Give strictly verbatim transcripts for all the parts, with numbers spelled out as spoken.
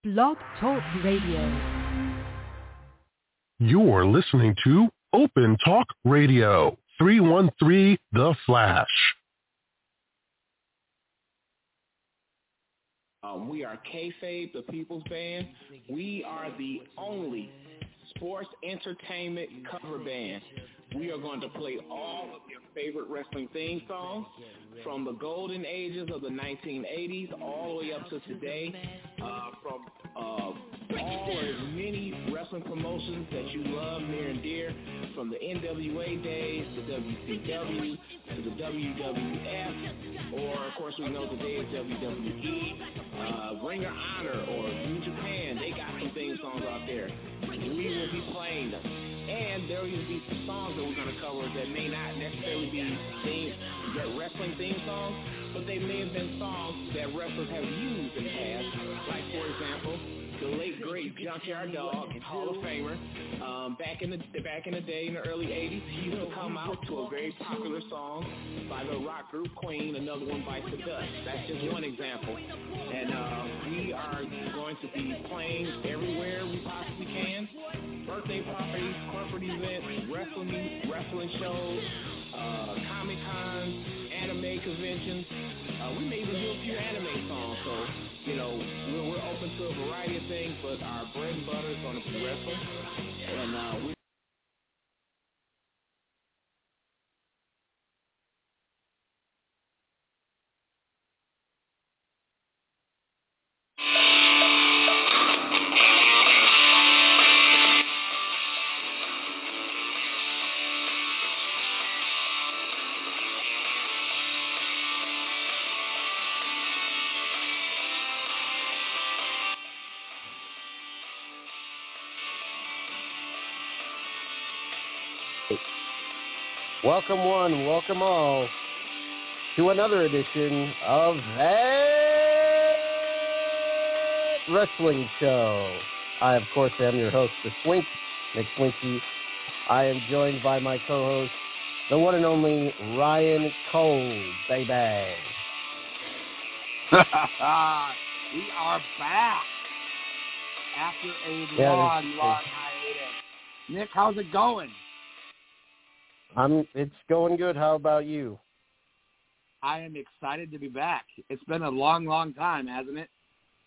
Blog Talk Radio. You're listening to Open Talk Radio, three one three The Flash. Um, we are Kayfabe, the People's Band. We are the only sports entertainment cover band. We are going to play all of your favorite wrestling theme songs from the golden ages of the nineteen eighties all the way up to today, uh, from uh, all as many wrestling promotions that you love near and dear, from the N W A days to W C W to the W W F, or of course we know today is W W E, uh, Ring of Honor or New Japan. They got some theme songs out there. We will be playing them. And there will be some songs that we're going to cover that may not necessarily be theme, wrestling theme songs, but they may have been songs that wrestlers have used in the past. Like, for example, the late great Junkyard Dog, Hall of Famer, um, back in the back in the day in the early eighties, he used to come out to a very popular song by the rock group Queen, another one by the Dust. That's just one example. And uh, we are going to be playing everywhere we possibly can. Birthday parties, corporate events, wrestling wrestling shows, uh, Comic Cons, anime conventions. Uh, we may even do a few anime songs. So, you know, we're, we're open to a variety of things, but our bread and butter is going to be wrestling. And uh, we Welcome one, welcome all to another edition of that wrestling show. I, of course, am your host, the Swink, Nick Swinky. I am joined by my co-host, the one and only Ryan Cole, baby. We are back after a yeah, long, long hiatus. Nick, how's it going? I'm. It's going good. How about you? I am excited to be back. It's been a long, long time, hasn't it?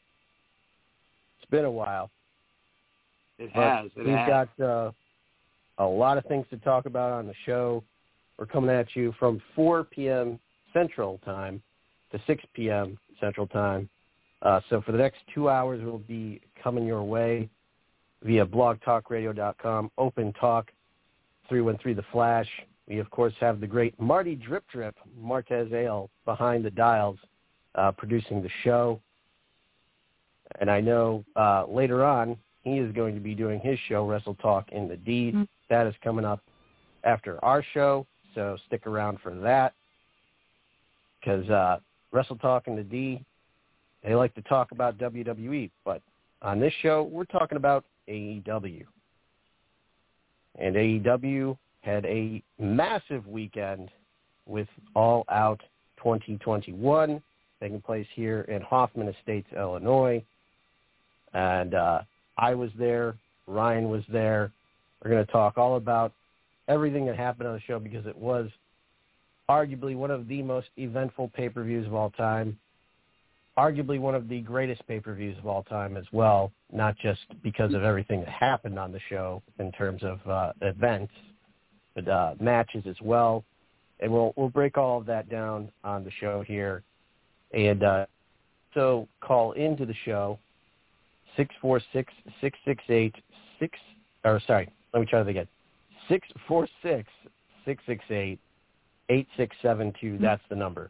It's been a while. It but has. It we've has. got uh, a lot of things to talk about on the show. We're coming at you from four p.m. Central Time to six p.m. Central Time. Uh, so for the next two hours, we'll be coming your way via blog talk radio dot com, Open Talk, three one three The Flash. We, of course, have the great Marty Drip Drip, Martez Ale, behind the dials, uh, producing the show. And I know uh, later on, he is going to be doing his show, Wrestle Talk in the D. Mm-hmm. That is coming up after our show, so stick around for that. Because uh, Wrestle Talk in the D, they like to talk about W W E, but on this show, we're talking about A E W. And A E W had a massive weekend with All Out twenty twenty-one taking place here in Hoffman Estates, Illinois. And uh, I was there. Ryan was there. We're going to talk all about everything that happened on the show because it was arguably one of the most eventful pay-per-views of all time. Arguably one of the greatest pay-per-views of all time as well, not just because of everything that happened on the show in terms of uh, events, but uh, matches as well. And we'll we'll break all of that down on the show here. And uh, so call into the show, six four six, six six eight, six, or sorry, let me try that again, six four six, six six eight, eight six seven two. That's the number.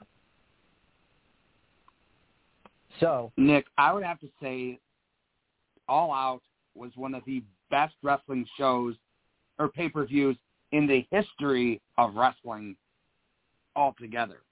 So, Nick, I would have to say All Out was one of the best wrestling shows or pay-per-views in the history of wrestling altogether.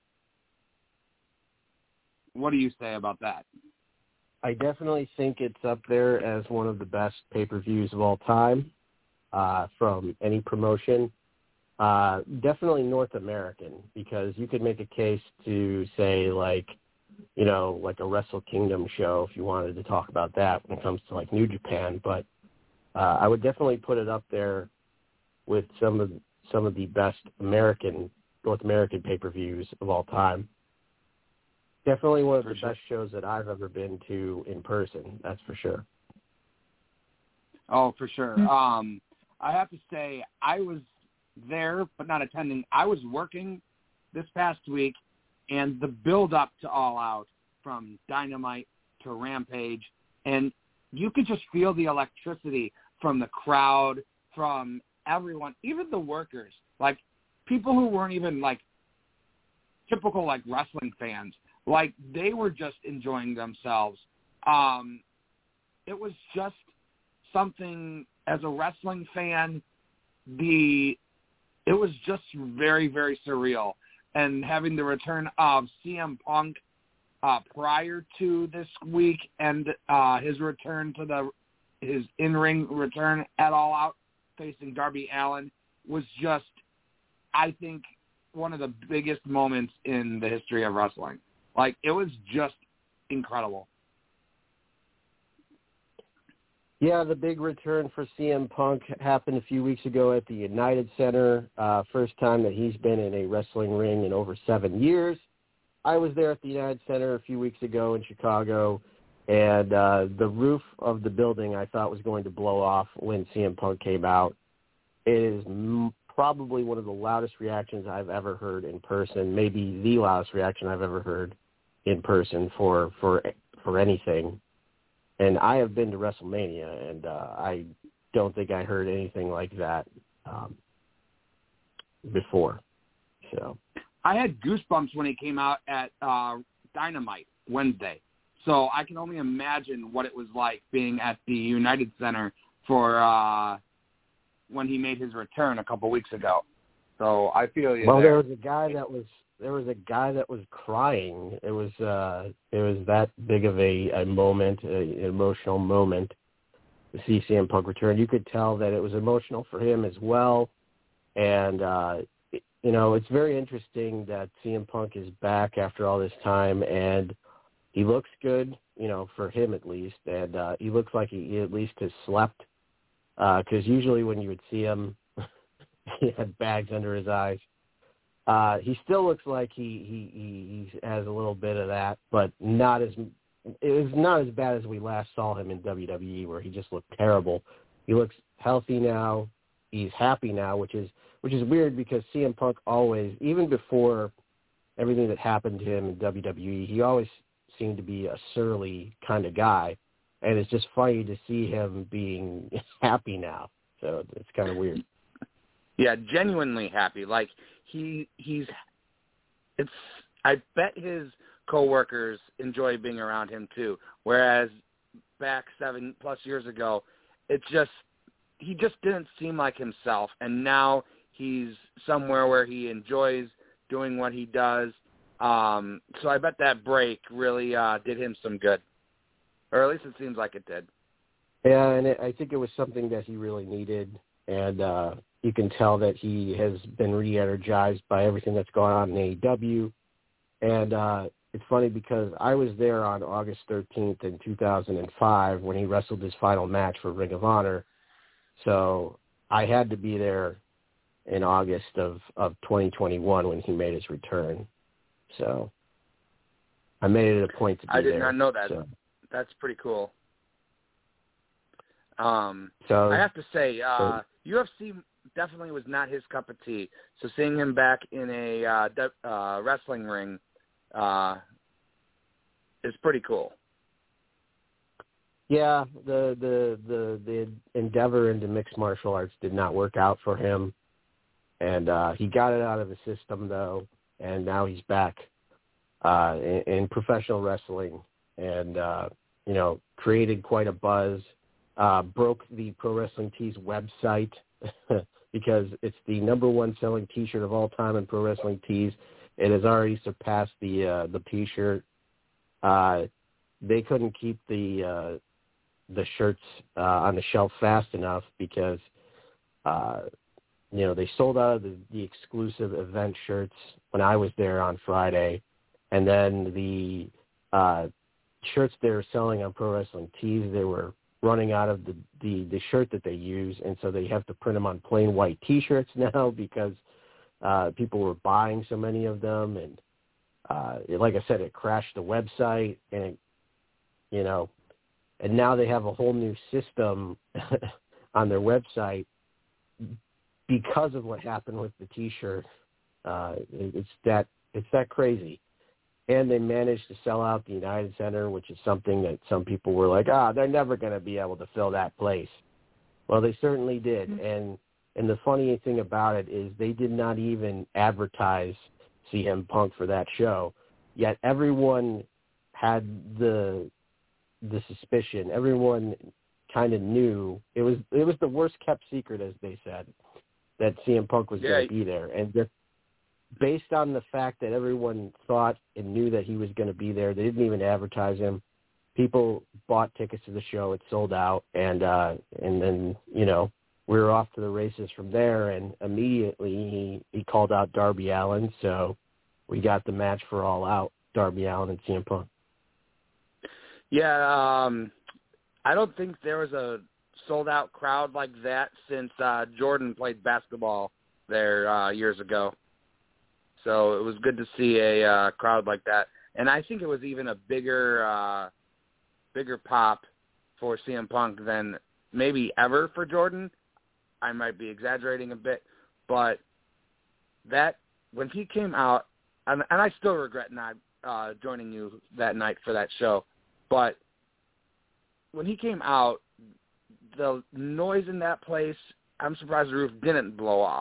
What do you say about that? I definitely think it's up there as one of the best pay-per-views of all time uh, from any promotion. Uh, definitely North American, because you could make a case to say, like, you know, like a Wrestle Kingdom show if you wanted to talk about that when it comes to like New Japan. But uh, I would definitely put it up there with some of some of the best American North American pay-per-views of all time. Definitely one of the best shows that I've ever been to in person. That's for sure. Oh, for sure. Um, I have to say I was there but not attending. I was working this past week, and the build-up to All Out from Dynamite to Rampage, and you could just feel the electricity from the crowd, from everyone, even the workers, like people who weren't even like typical like wrestling fans. Like they were just enjoying themselves. Um, it was just something as a wrestling fan, the it was just very, very surreal. And having the return of C M Punk uh, prior to this week and uh, his return to the his in-ring return at All Out facing Darby Allin was just, I think, one of the biggest moments in the history of wrestling. Like, it was just incredible. Yeah, the big return for C M Punk happened a few weeks ago at the United Center. Uh, first time that he's been in a wrestling ring in over seven years. I was there at the United Center a few weeks ago in Chicago, and uh, the roof of the building I thought was going to blow off when C M Punk came out. It is m- probably one of the loudest reactions I've ever heard in person, maybe the loudest reaction I've ever heard in person for for for anything. And I have been to WrestleMania, and uh, I don't think I heard anything like that um, before. So I had goosebumps when he came out at uh, Dynamite Wednesday. So I can only imagine what it was like being at the United Center for uh, when he made his return a couple weeks ago. So I feel you. Well, there. there was a guy that was there was a guy that was crying. It was uh, it was that big of a, a moment, a, an emotional moment to see C M Punk return. You could tell that it was emotional for him as well. And uh, it, you know, it's very interesting that C M Punk is back after all this time, and he looks good, you know, for him at least, and uh, he looks like he, he at least has slept. Because uh, usually when you would see him, he had bags under his eyes. Uh, he still looks like he, he, he, he has a little bit of that, but not as it was not as bad as we last saw him in W W E, where he just looked terrible. He looks healthy now. He's happy now, which is which is weird because C M Punk always, even before everything that happened to him in W W E, he always seemed to be a surly kind of guy, and it's just funny to see him being happy now. So it's kind of weird. Yeah, genuinely happy. Like he he's it's I bet his coworkers enjoy being around him too. Whereas back seven plus years ago, it's just he just didn't seem like himself, and now he's somewhere where he enjoys doing what he does. Um, so I bet that break really uh, did him some good, or at least it seems like it did. Yeah, and it, I think it was something that he really needed, and uh, you can tell that he has been re-energized by everything that's going on in A E W. And uh, it's funny because I was there on August thirteenth in two thousand five when he wrestled his final match for Ring of Honor. So I had to be there in August of, of twenty twenty-one when he made his return. So I made it a point to be there. I did there, not know that. So. That's pretty cool. Um, so I have to say, uh, so, U F C definitely was not his cup of tea. So seeing him back in a uh, de- uh, wrestling ring uh, is pretty cool. Yeah, the, the the the endeavor into mixed martial arts did not work out for him, and uh, he got it out of the system though, and now he's back uh, in, in professional wrestling, and uh, you know, created quite a buzz. Uh, broke the Pro Wrestling Tees website because it's the number one selling T-shirt of all time in Pro Wrestling Tees. It has already surpassed the uh, the T-shirt. Uh, they couldn't keep the uh, the shirts uh, on the shelf fast enough because uh, you know they sold out of the, the exclusive event shirts when I was there on Friday, and then the uh, shirts they were selling on Pro Wrestling Tees, they were running out of the, the, the shirt that they use, and so they have to print them on plain white T-shirts now because uh, people were buying so many of them. And uh, it, like I said, it crashed the website, and it, you know, and now they have a whole new system on their website because of what happened with the T-shirt. Uh, it, it's that it's that crazy. And they managed to sell out the United Center, which is something that some people were like, ah, they're never going to be able to fill that place. Well, they certainly did. Mm-hmm. And and the funny thing about it is they did not even advertise C M Punk for that show, yet everyone had the the suspicion. Everyone kind of knew it was it was the worst kept secret, as they said, that C M Punk was yeah. going to be there. And just based on the fact that everyone thought and knew that he was going to be there, they didn't even advertise him. People bought tickets to the show. It sold out. And, uh, and then, you know, we were off to the races from there. And immediately he, he called out Darby Allin. So we got the match for All Out, Darby Allin and C M Punk. Yeah. Um, I don't think there was a sold out crowd like that since uh, Jordan played basketball there uh, years ago. So it was good to see a uh, crowd like that. And I think it was even a bigger uh, bigger pop for C M Punk than maybe ever for Jordan. I might be exaggerating a bit. But that when he came out, and, and I still regret not uh, joining you that night for that show, but when he came out, the noise in that place, I'm surprised the roof didn't blow off.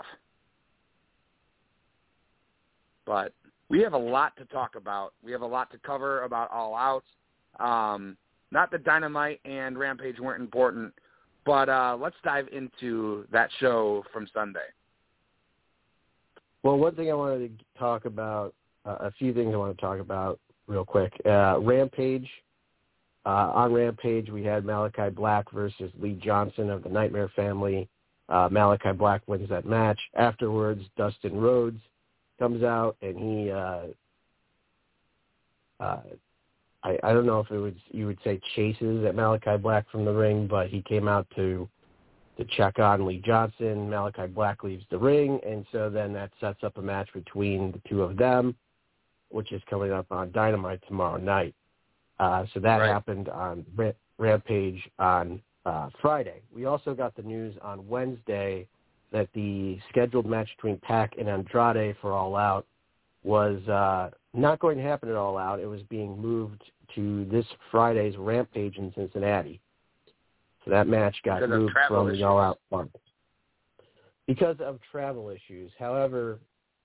But we have a lot to talk about. We have a lot to cover about All Out. Um, not that Dynamite and Rampage weren't important, but uh, let's dive into that show from Sunday. Well, one thing I wanted to talk about, uh, a few things I want to talk about real quick. Uh, Rampage. Uh, on Rampage, we had Malachi Black versus Lee Johnson of the Nightmare Family. Uh, Malachi Black wins that match. Afterwards, Dustin Rhodes comes out, and he, uh, uh, I, I don't know if it was you would say chases at Malachi Black from the ring, but he came out to to check on Lee Johnson. Malachi Black leaves the ring, and so then that sets up a match between the two of them, which is coming up on Dynamite tomorrow night. Uh, so that right. happened on Rampage on uh, Friday. We also got the news on Wednesday that the scheduled match between Pac and Andrade for All Out was uh, not going to happen at All Out. It was being moved to this Friday's Rampage in Cincinnati. So that match got because moved from issues. the All Out fund. Because of travel issues. However,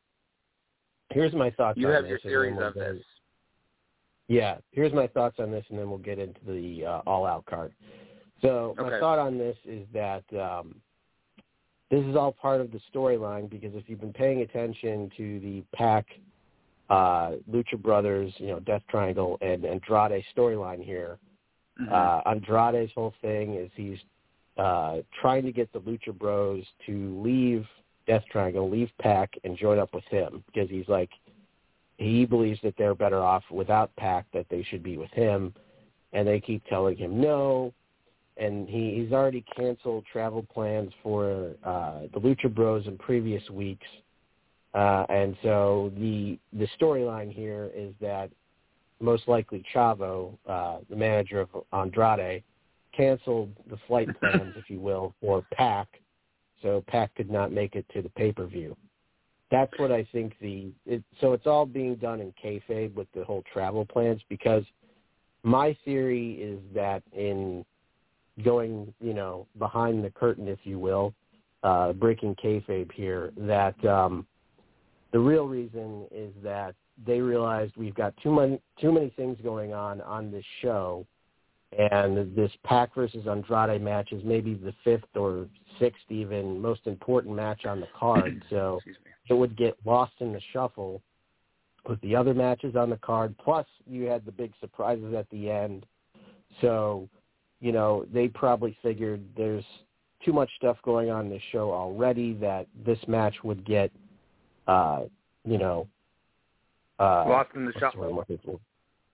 here's my thoughts you on have this. You have your theories we'll of this. Yeah, here's my thoughts on this, and then we'll get into the uh, All Out card. So my okay. thought on this is that um, this is all part of the storyline, because if you've been paying attention to the Pac, uh, Lucha Brothers, you know, Death Triangle, and Andrade storyline here, mm-hmm. uh, Andrade's whole thing is he's uh, trying to get the Lucha Bros to leave Death Triangle, leave Pac, and join up with him, because he's like, he believes that they're better off without Pac, that they should be with him, and they keep telling him no. And he, he's already canceled travel plans for uh, the Lucha Bros in previous weeks. Uh, and so the the storyline here is that most likely Chavo, uh, the manager of Andrade, canceled the flight plans, if you will, for Pac, so Pac could not make it to the pay-per-view. That's what I think the it, – so it's all being done in kayfabe with the whole travel plans, because my theory is that in – going, you know, behind the curtain, if you will, uh, breaking kayfabe here, that um, the real reason is that they realized we've got too many, too many things going on on this show, and this Pac versus Andrade match is maybe the fifth or sixth even most important match on the card, so it would get lost in the shuffle with the other matches on the card, plus you had the big surprises at the end, so – you know, they probably figured there's too much stuff going on in the show already that this match would get, uh, you know, uh, lost in the shuffle.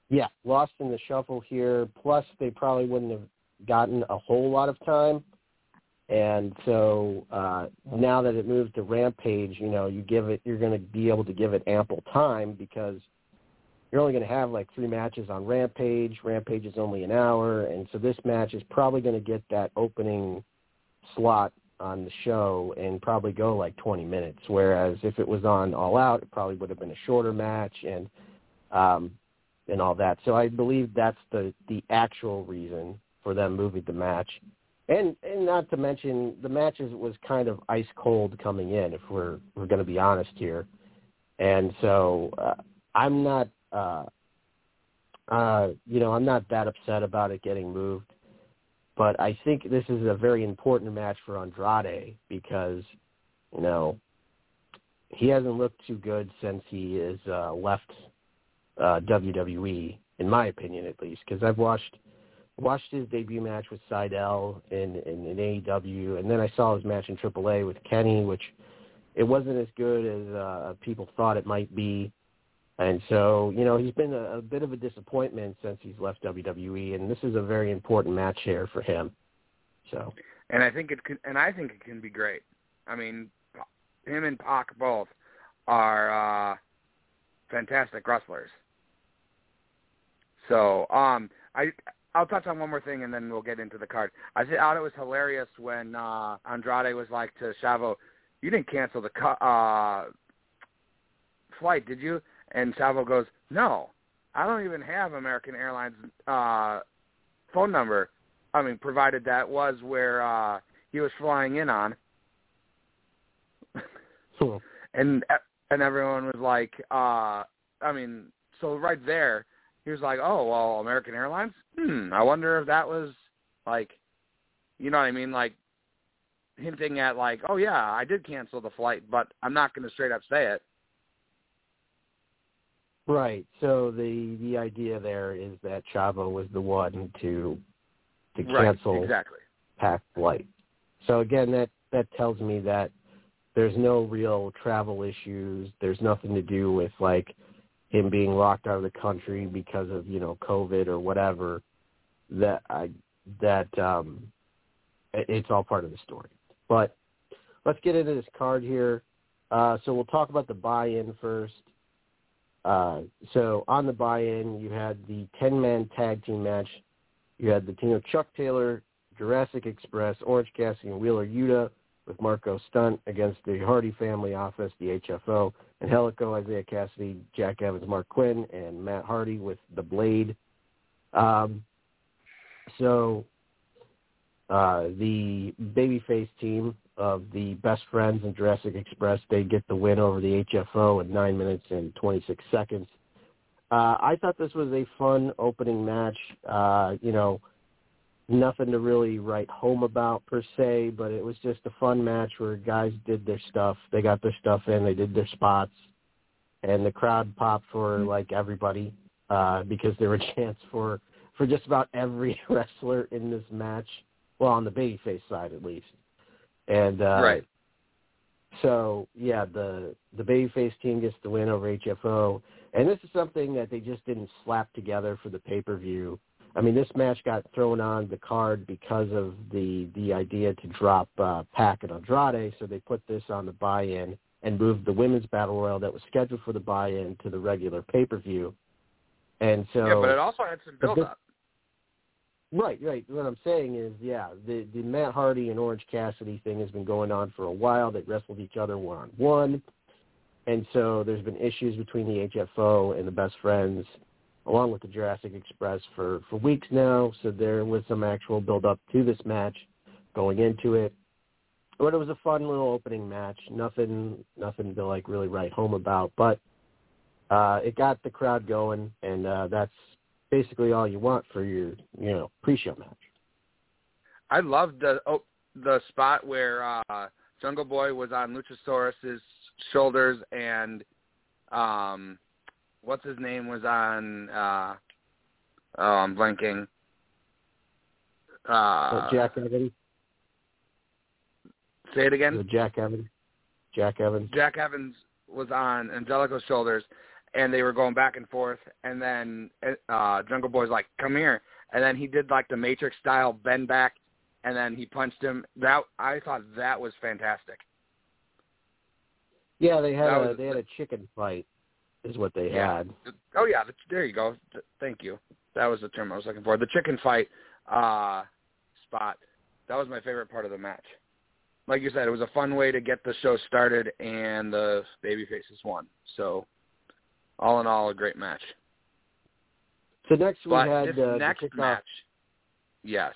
Yeah, lost in the shuffle here. Plus, they probably wouldn't have gotten a whole lot of time. And so uh, now that it moves to Rampage, you know, you give it, you're going to be able to give it ample time because you're only going to have like three matches on Rampage. Rampage is only an hour, and so this match is probably going to get that opening slot on the show and probably go like twenty minutes. Whereas if it was on All Out, it probably would have been a shorter match and um, and all that. So I believe that's the the actual reason for them moving the match. And and not to mention, the match is, was kind of ice cold coming in, if we're we're going to be honest here. And so uh, I'm not, uh, uh, you know, I'm not that upset about it getting moved. But I think this is a very important match for Andrade because, you know, he hasn't looked too good since he has uh, left uh, W W E, in my opinion at least, because I've watched watched his debut match with Sydal in, in, in A E W, and then I saw his match in Triple A with Kenny, which it wasn't as good as uh, people thought it might be. And so, you know, he's been a, a bit of a disappointment since he's left W W E, and this is a very important match here for him. So, and I think it can, and I think it can be great. I mean, him and Pac both are uh, fantastic wrestlers. So, um, I. I'll touch on one more thing, and then we'll get into the card. I thought it was hilarious when uh, Andrade was like to Chavo, "You didn't cancel the cu- uh, flight, did you?" And Chavo goes, "No, I don't even have American Airlines uh, phone number. I mean, provided that was where uh, he was flying in on." Cool. and and everyone was like, uh, I mean, so right there, he was like, "Oh, well, American Airlines? Hmm, I wonder if that was, like, you know what I mean? Like, hinting at, like, oh, yeah, I did cancel the flight, but I'm not going to straight up say it." Right. So the the idea there is that Chavo was the one to to cancel right, exactly. Pac's flight. So, again, that, that tells me that there's no real travel issues. There's nothing to do with, like, him being locked out of the country because of, you know, COVID or whatever, that I, that um, it's all part of the story. But let's get into this card here. Uh, so we'll talk about the buy-in first. Uh, so on the buy-in, you had the ten-man tag team match. You had the team of Chuck Taylor, Jurassic Express, Orange Cassidy, and Wheeler Yuta with Marco Stunt against the Hardy Family Office, the H F O, and Helico, Isaiah Cassidy, Jack Evans, Mark Quinn, and Matt Hardy with the Blade. Um, so uh, the babyface team of the Best Friends and Jurassic Express, they get the win over the H F O in nine minutes and twenty-six seconds. Uh, I thought this was a fun opening match. Uh, you know, nothing to really write home about per se, but it was just a fun match where guys did their stuff. They got their stuff in, they did their spots, and the crowd popped for like everybody uh, because there were chants for, for just about every wrestler in this match, well, on the babyface side at least. And uh, right. So, yeah, the, the babyface team gets the win over H F O, and this is something that they just didn't slap together for the pay-per-view. I mean, this match got thrown on the card because of the the idea to drop uh, Pac and Andrade, so they put this on the buy-in and moved the women's battle royal that was scheduled for the buy-in to the regular pay-per-view. And so, yeah, but it also had some build-up. Right, right. What I'm saying is, yeah, the the Matt Hardy and Orange Cassidy thing has been going on for a while. They wrestled each other one-on-one, and so there's been issues between the H F O and the Best Friends, along with the Jurassic Express for, for weeks now, so there was some actual build-up to this match going into it. But it was a fun little opening match, nothing nothing to, like, really write home about, but uh, it got the crowd going, and uh, that's basically all you want for your, you know, pre-show match. I loved the oh, the spot where uh, Jungle Boy was on Luchasaurus's shoulders and um, what's his name was on, uh, oh, I'm blanking. Uh, Jack Evans? Say it again? Jack Evans. Jack Evans. Jack Evans was on Angelico's shoulders, and they were going back and forth, and then uh, Jungle Boy's like, come here, and then he did like the Matrix-style bend back, and then he punched him. That I thought that was fantastic. Yeah, they had that a was, they had a chicken fight, is what they yeah. had. Oh yeah, there you go. Thank you. That was the term I was looking for. The chicken fight uh, spot. That was my favorite part of the match. Like you said, it was a fun way to get the show started, and the babyfaces won. So, all in all, a great match. So next we but had this uh, next the kickoff. match. Yes.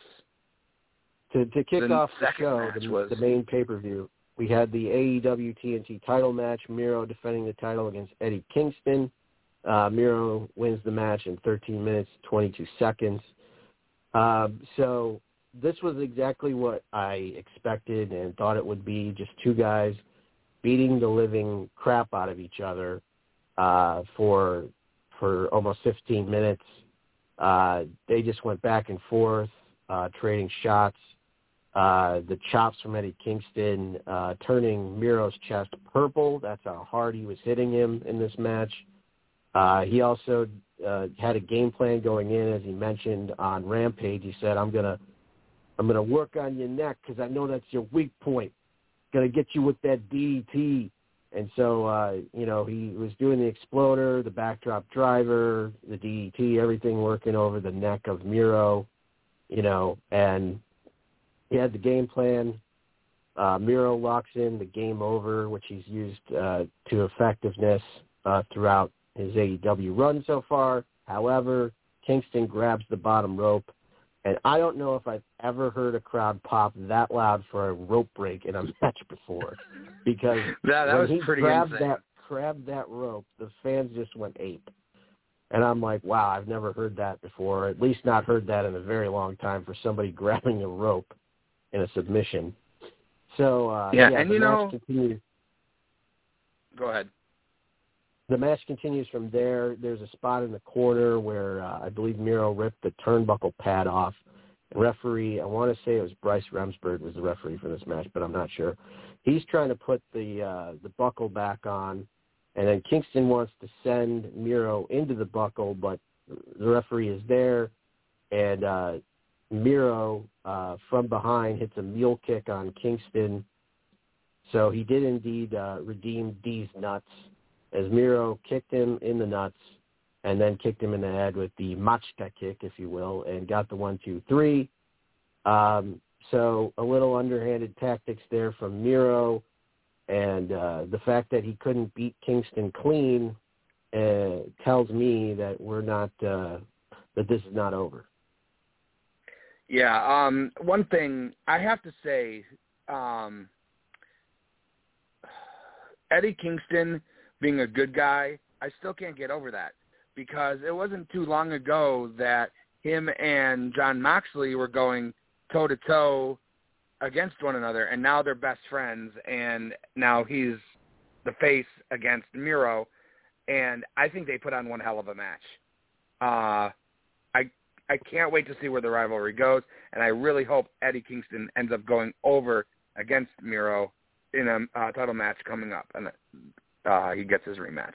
To to kick the off the show, the, was... the main pay-per-view, we had the A E W T N T title match. Miro defending the title against Eddie Kingston. Uh, Miro wins the match in thirteen minutes, twenty-two seconds. Um, so this was exactly what I expected and thought it would be, just two guys beating the living crap out of each other uh, for for almost fifteen minutes. Uh, they just went back and forth, uh, trading shots. Uh, the chops from Eddie Kingston uh, turning Miro's chest purple. That's how hard he was hitting him in this match. Uh, he also uh, had a game plan going in, as he mentioned on Rampage. He said, "I'm gonna, I'm gonna work on your neck because I know that's your weak point. Gonna get you with that D D T." And so, uh, you know, he was doing the exploder, the backdrop driver, the D D T, everything working over the neck of Miro. You know, and he had the game plan. Uh, Miro locks in the game over, which he's used uh, to effectiveness uh, throughout his A E W run so far. However, Kingston grabs the bottom rope, and I don't know if I've ever heard a crowd pop that loud for a rope break in a match before, because yeah, that when was he pretty grabbed insane. that grabbed that rope, the fans just went ape. And I'm like, wow, I've never heard that before, at least not heard that in a very long time for somebody grabbing a rope in a submission. So, uh, yeah, yeah, and the you match know, continues. Go ahead. The match continues from there. There's a spot in the corner where uh, I believe Miro ripped the turnbuckle pad off. The referee, I want to say it was Bryce Remsburg was the referee for this match, but I'm not sure. He's trying to put the uh, the buckle back on, and then Kingston wants to send Miro into the buckle, but the referee is there, and uh, Miro uh, from behind hits a mule kick on Kingston. So he did indeed uh, redeem D's nuts, as Miro kicked him in the nuts and then kicked him in the head with the Machka kick, if you will, and got the one, two, three. Um, so a little underhanded tactics there from Miro, and uh, the fact that he couldn't beat Kingston clean uh, tells me that we're not uh, that this is not over. Yeah, um, one thing I have to say, um, Eddie Kingston being a good guy, I still can't get over that, because it wasn't too long ago that him and Jon Moxley were going toe-to-toe against one another, and now they're best friends, and now he's the face against Miro, and I think they put on one hell of a match. Uh, I I can't wait to see where the rivalry goes, and I really hope Eddie Kingston ends up going over against Miro in a uh, title match coming up, and uh, he gets his rematch.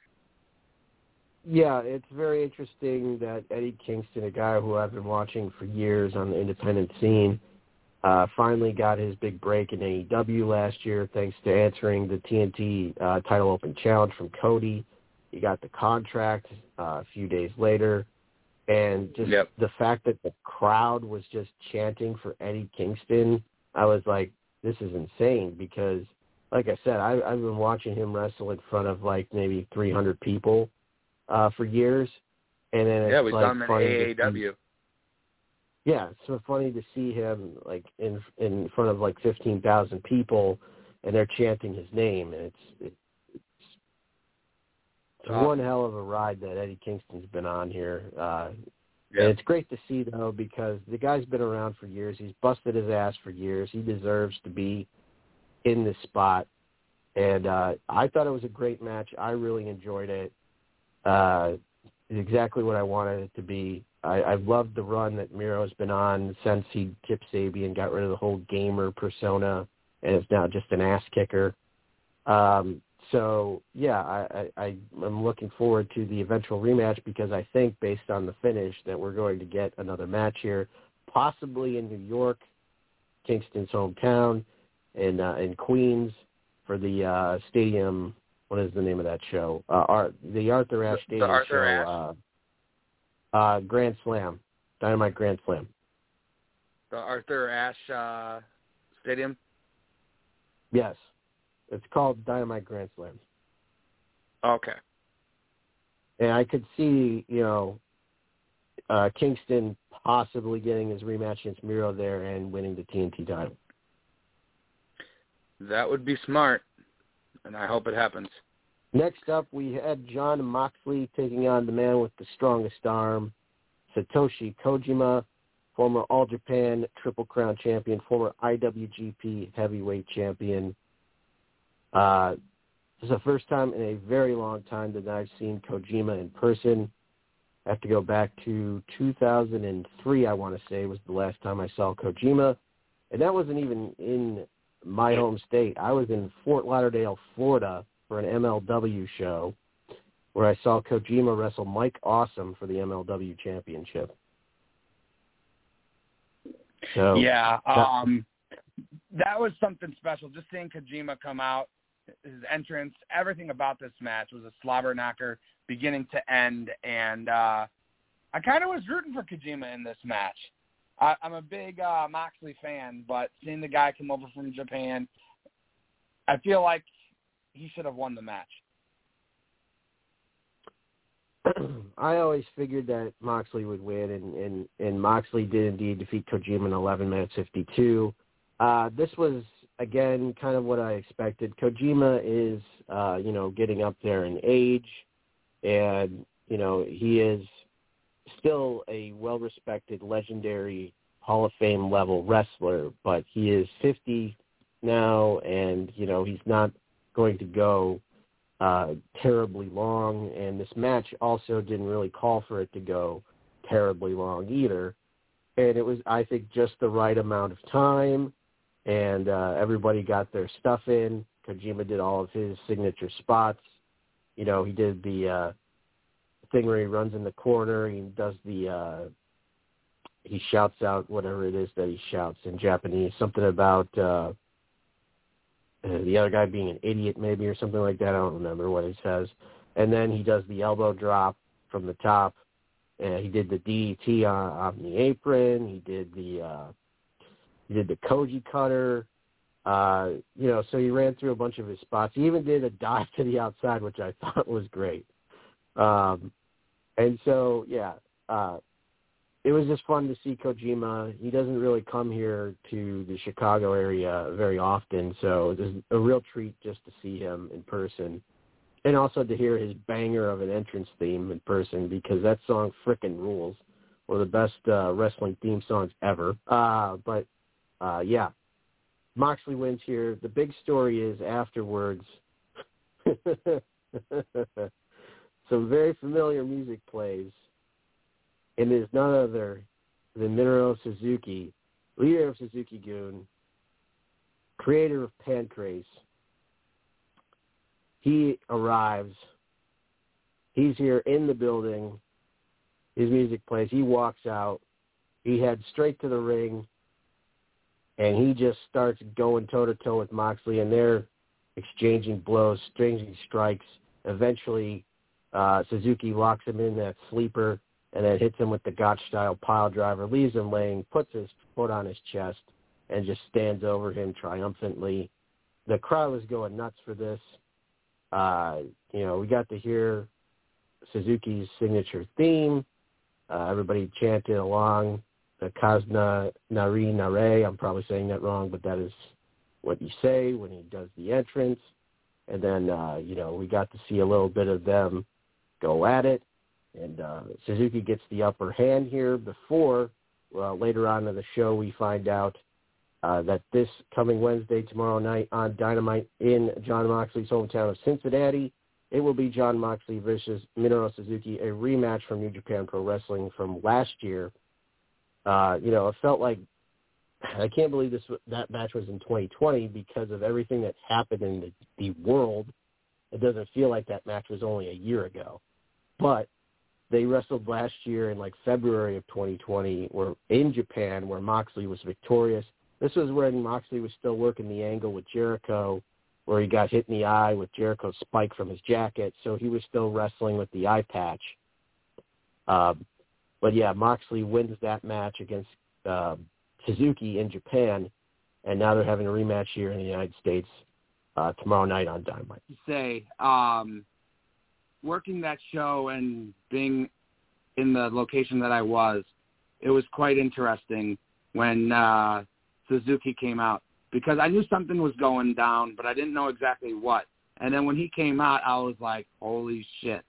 Yeah, it's very interesting that Eddie Kingston, a guy who I've been watching for years on the independent scene, uh, finally got his big break in A E W last year thanks to answering the T N T uh, title open challenge from Cody. He got the contract uh, a few days later. And just yep. the fact that the crowd was just chanting for Eddie Kingston, I was like, this is insane, because, like I said, I, I've been watching him wrestle in front of like maybe three hundred people uh, for years. And then it's yeah, we like saw him in funny A A W. See, yeah, it's so funny to see him like in in front of like fifteen thousand people, and they're chanting his name, and it's it, it's, it's awesome. One hell of a ride that Eddie Kingston's been on here. Uh, Yeah. And it's great to see, though, because the guy's been around for years. He's busted his ass for years. He deserves to be in this spot. And uh, I thought it was a great match. I really enjoyed it. Uh, it's exactly what I wanted it to be. I, I've loved the run that Miro's been on since he Kip Sabian got rid of the whole gamer persona, and is now just an ass kicker. Um, so, yeah, I, I, I, I'm looking forward to the eventual rematch because I think, based on the finish, that we're going to get another match here, possibly in New York, Kingston's hometown, in, uh, in Queens for the uh, stadium. What is the name of that show? Uh, Art, the Arthur Ashe Stadium the Arthur show. Ashe. Uh, uh, Grand Slam. Dynamite Grand Slam. The Arthur Ashe uh, Stadium? Yes. It's called Dynamite Grand Slam. Okay. And I could see, you know, uh, Kingston possibly getting his rematch against Miro there and winning the T N T title. That would be smart, and I hope it happens. Next up, we had Jon Moxley taking on the man with the strongest arm, Satoshi Kojima, former All Japan Triple Crown champion, former I W G P Heavyweight champion. Uh, this is the first time in a very long time that I've seen Kojima in person. I have to go back to two thousand three, I want to say, was the last time I saw Kojima. And that wasn't even in my home state. I was in Fort Lauderdale, Florida for an M L W show where I saw Kojima wrestle Mike Awesome for the M L W championship. So yeah, um, that was something special. Just seeing Kojima come out, his entrance, everything about this match was a slobber knocker beginning to end, and uh, I kind of was rooting for Kojima in this match. I, I'm a big uh, Moxley fan, but seeing the guy come over from Japan, I feel like he should have won the match. I always figured that Moxley would win, and, and, and Moxley did indeed defeat Kojima in eleven minutes fifty-two. Uh, this was, again, kind of what I expected. Kojima is, uh, you know, getting up there in age, and, you know, he is still a well-respected, legendary Hall of Fame level wrestler, but he is fifty now, and, you know, he's not going to go uh, terribly long, and this match also didn't really call for it to go terribly long either. And it was, I think, just the right amount of time, and uh, everybody got their stuff in. Kojima did all of his signature spots. You know, he did the uh, thing where he runs in the corner. He does the, uh, he shouts out whatever it is that he shouts in Japanese, something about uh, uh, the other guy being an idiot maybe or something like that. I don't remember what he says. And then he does the elbow drop from the top. And he did the D D T on, on the apron. He did the uh, he did the Koji cutter. Uh, you know, so he ran through a bunch of his spots. He even did a dive to the outside, which I thought was great. Um, and so, yeah, uh, it was just fun to see Kojima. He doesn't really come here to the Chicago area very often, so it was a real treat just to see him in person. And also to hear his banger of an entrance theme in person, because that song frickin' rules. One of the best uh, wrestling theme songs ever. Uh, but, uh, yeah, Moxley wins here. The big story is afterwards, some very familiar music plays, and it is none other than Minoru Suzuki, leader of Suzuki-gun, creator of Pancrase. He arrives. He's here in the building. His music plays. He walks out. He heads straight to the ring, and he just starts going toe-to-toe with Moxley, and they're exchanging blows, exchanging strikes. Eventually, uh, Suzuki locks him in that sleeper and then hits him with the Gotch-style pile driver, leaves him laying, puts his foot on his chest, and just stands over him triumphantly. The crowd was going nuts for this. Uh, you know, we got to hear Suzuki's signature theme. Uh, everybody chanted along the Kazna Nari Nare. I'm probably saying that wrong, but that is what you say when he does the entrance. And then, uh, you know, we got to see a little bit of them go at it. And uh, Suzuki gets the upper hand here before, well, later on in the show, we find out uh, that this coming Wednesday, tomorrow night on Dynamite in Jon Moxley's hometown of Cincinnati, it will be Jon Moxley versus Minoru Suzuki, a rematch from New Japan Pro Wrestling from last year. Uh, you know, it felt like, I can't believe this that match was in twenty twenty because of everything that happened in the, the world it doesn't feel like that match was only a year ago. But they wrestled last year in like February of twenty twenty or in Japan where Moxley was victorious. This was when Moxley was still working the angle with Jericho where he got hit in the eye with Jericho's spike from his jacket, so he was still wrestling with the eye patch. Um, but, yeah, Moxley wins that match against uh, Suzuki in Japan, and now they're having a rematch here in the United States uh, tomorrow night on Dynamite. Say, um, working that show and being in the location that I was, it was quite interesting when uh, Suzuki came out because I knew something was going down, but I didn't know exactly what. And then when he came out, I was like, holy shit.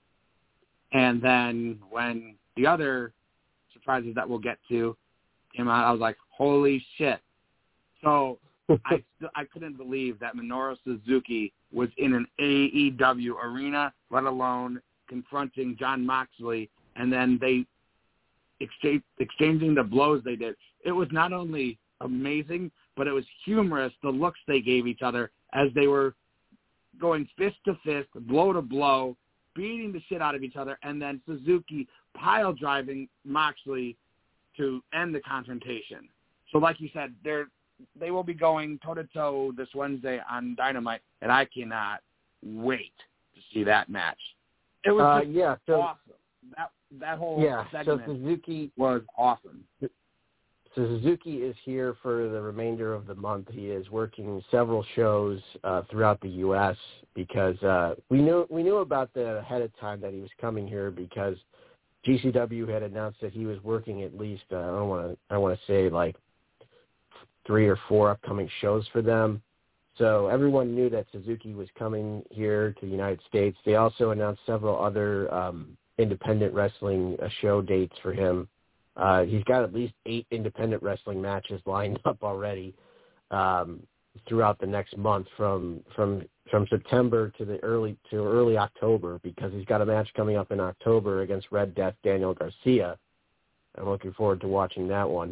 And then when the other surprises that we'll get to came out, I was like, holy shit. So I I couldn't believe that Minoru Suzuki was in an A E W arena, let alone confronting Jon Moxley, and then they exchange, exchanging the blows they did. It was not only amazing, but it was humorous, the looks they gave each other as they were going fist to fist, blow to blow, beating the shit out of each other, and then Suzuki pile driving Moxley to end the confrontation. So like you said, they're they will be going toe-to-toe this Wednesday on Dynamite, and I cannot wait to see that match. It was uh, yeah, so, awesome. That that whole yeah, segment so Suzuki was awesome. So Suzuki is here for the remainder of the month. He is working several shows uh, throughout the U S because uh, we knew we knew about that ahead of time that he was coming here because G C W had announced that he was working at least uh, I don't want to I want to say like three or four upcoming shows for them. So everyone knew that Suzuki was coming here to the United States. They also announced several other um, independent wrestling uh, show dates for him. Uh, he's got at least eight independent wrestling matches lined up already um, throughout the next month from from from September to the early to early October because he's got a match coming up in October against Red Death Daniel Garcia. I'm looking forward to watching that one.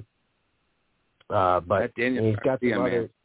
Uh, but he's got some other man.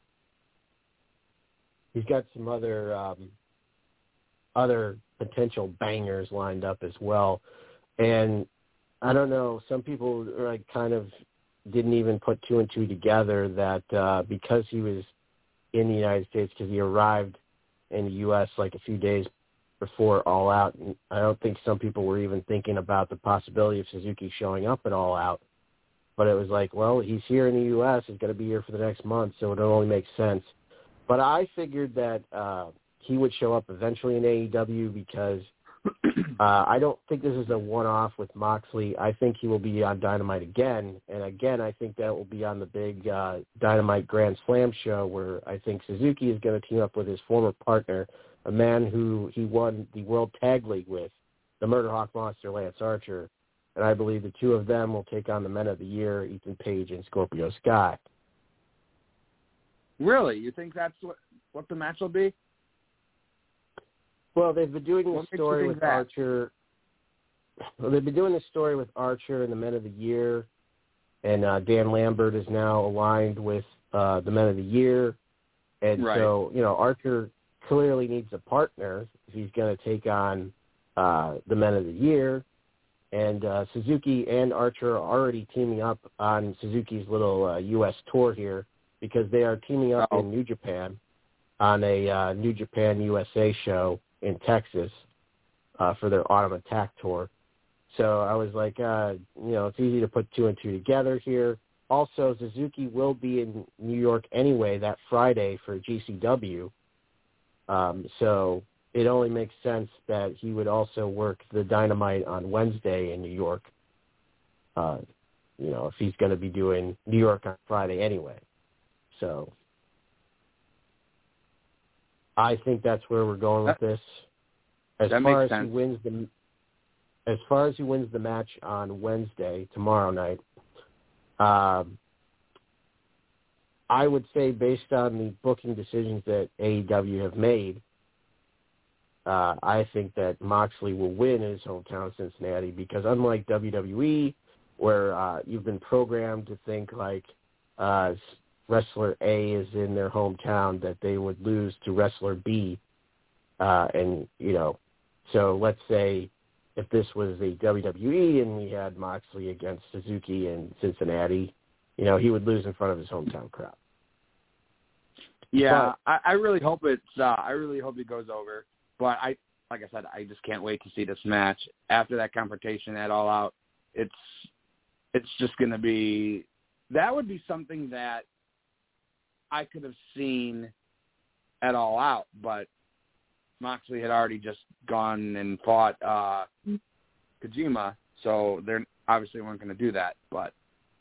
he's got some other um, other potential bangers lined up as well, and I don't know. Some people like kind of didn't even put two and two together that uh, because he was in the United States, because he arrived in the U S like a few days before All Out. And I don't think some people were even thinking about the possibility of Suzuki showing up at All Out. But it was like, well, he's here in the U S. He's going to be here for the next month, so it only makes sense. But I figured that uh, he would show up eventually in A E W because uh, I don't think this is a one-off with Moxley. I think he will be on Dynamite again. And again, I think that will be on the big uh, Dynamite Grand Slam show where I think Suzuki is going to team up with his former partner, a man who he won the World Tag League with, the Murder Hawk Monster, Lance Archer. And I believe the two of them will take on the Men of the Year, Ethan Page and Scorpio Sky. Really? You think that's what, what the match will be? Well, they've been doing What the story with that? Archer. Well, they've been doing the story with Archer and the Men of the Year, and uh, Dan Lambert is now aligned with uh, the Men of the Year. And right. so, you know, Archer clearly needs a partner if he's going to take on uh, the Men of the Year. And uh, Suzuki and Archer are already teaming up on Suzuki's little uh, U S tour here because they are teaming up oh. in New Japan on a uh, New Japan U S A show in Texas uh, for their Autumn Attack tour. So I was like, uh, you know, it's easy to put two and two together here. Also, Suzuki will be in New York anyway that Friday for G C W. Um, so it only makes sense that he would also work the Dynamite on Wednesday in New York, uh, you know, if he's going to be doing New York on Friday anyway. So I think that's where we're going with this. As that far makes as sense. who wins the as far as who wins the match on Wednesday, tomorrow night, um, I would say based on the booking decisions that A E W have made, uh, I think that Moxley will win in his hometown of Cincinnati because unlike W W E, where uh, you've been programmed to think like uh, wrestler A is in their hometown, that they would lose to wrestler B. Uh, and, you know, so let's say if this was a W W E and we had Moxley against Suzuki in Cincinnati, you know, he would lose in front of his hometown crowd. Yeah, but, I, I really hope it's. Uh, I really hope it goes over. But I, like I said, I just can't wait to see this match after that confrontation at All Out. It's, it's just going to be. That would be something that I could have seen at All Out, but Moxley had already just gone and fought uh, Kojima, so they're obviously weren't going to do that. But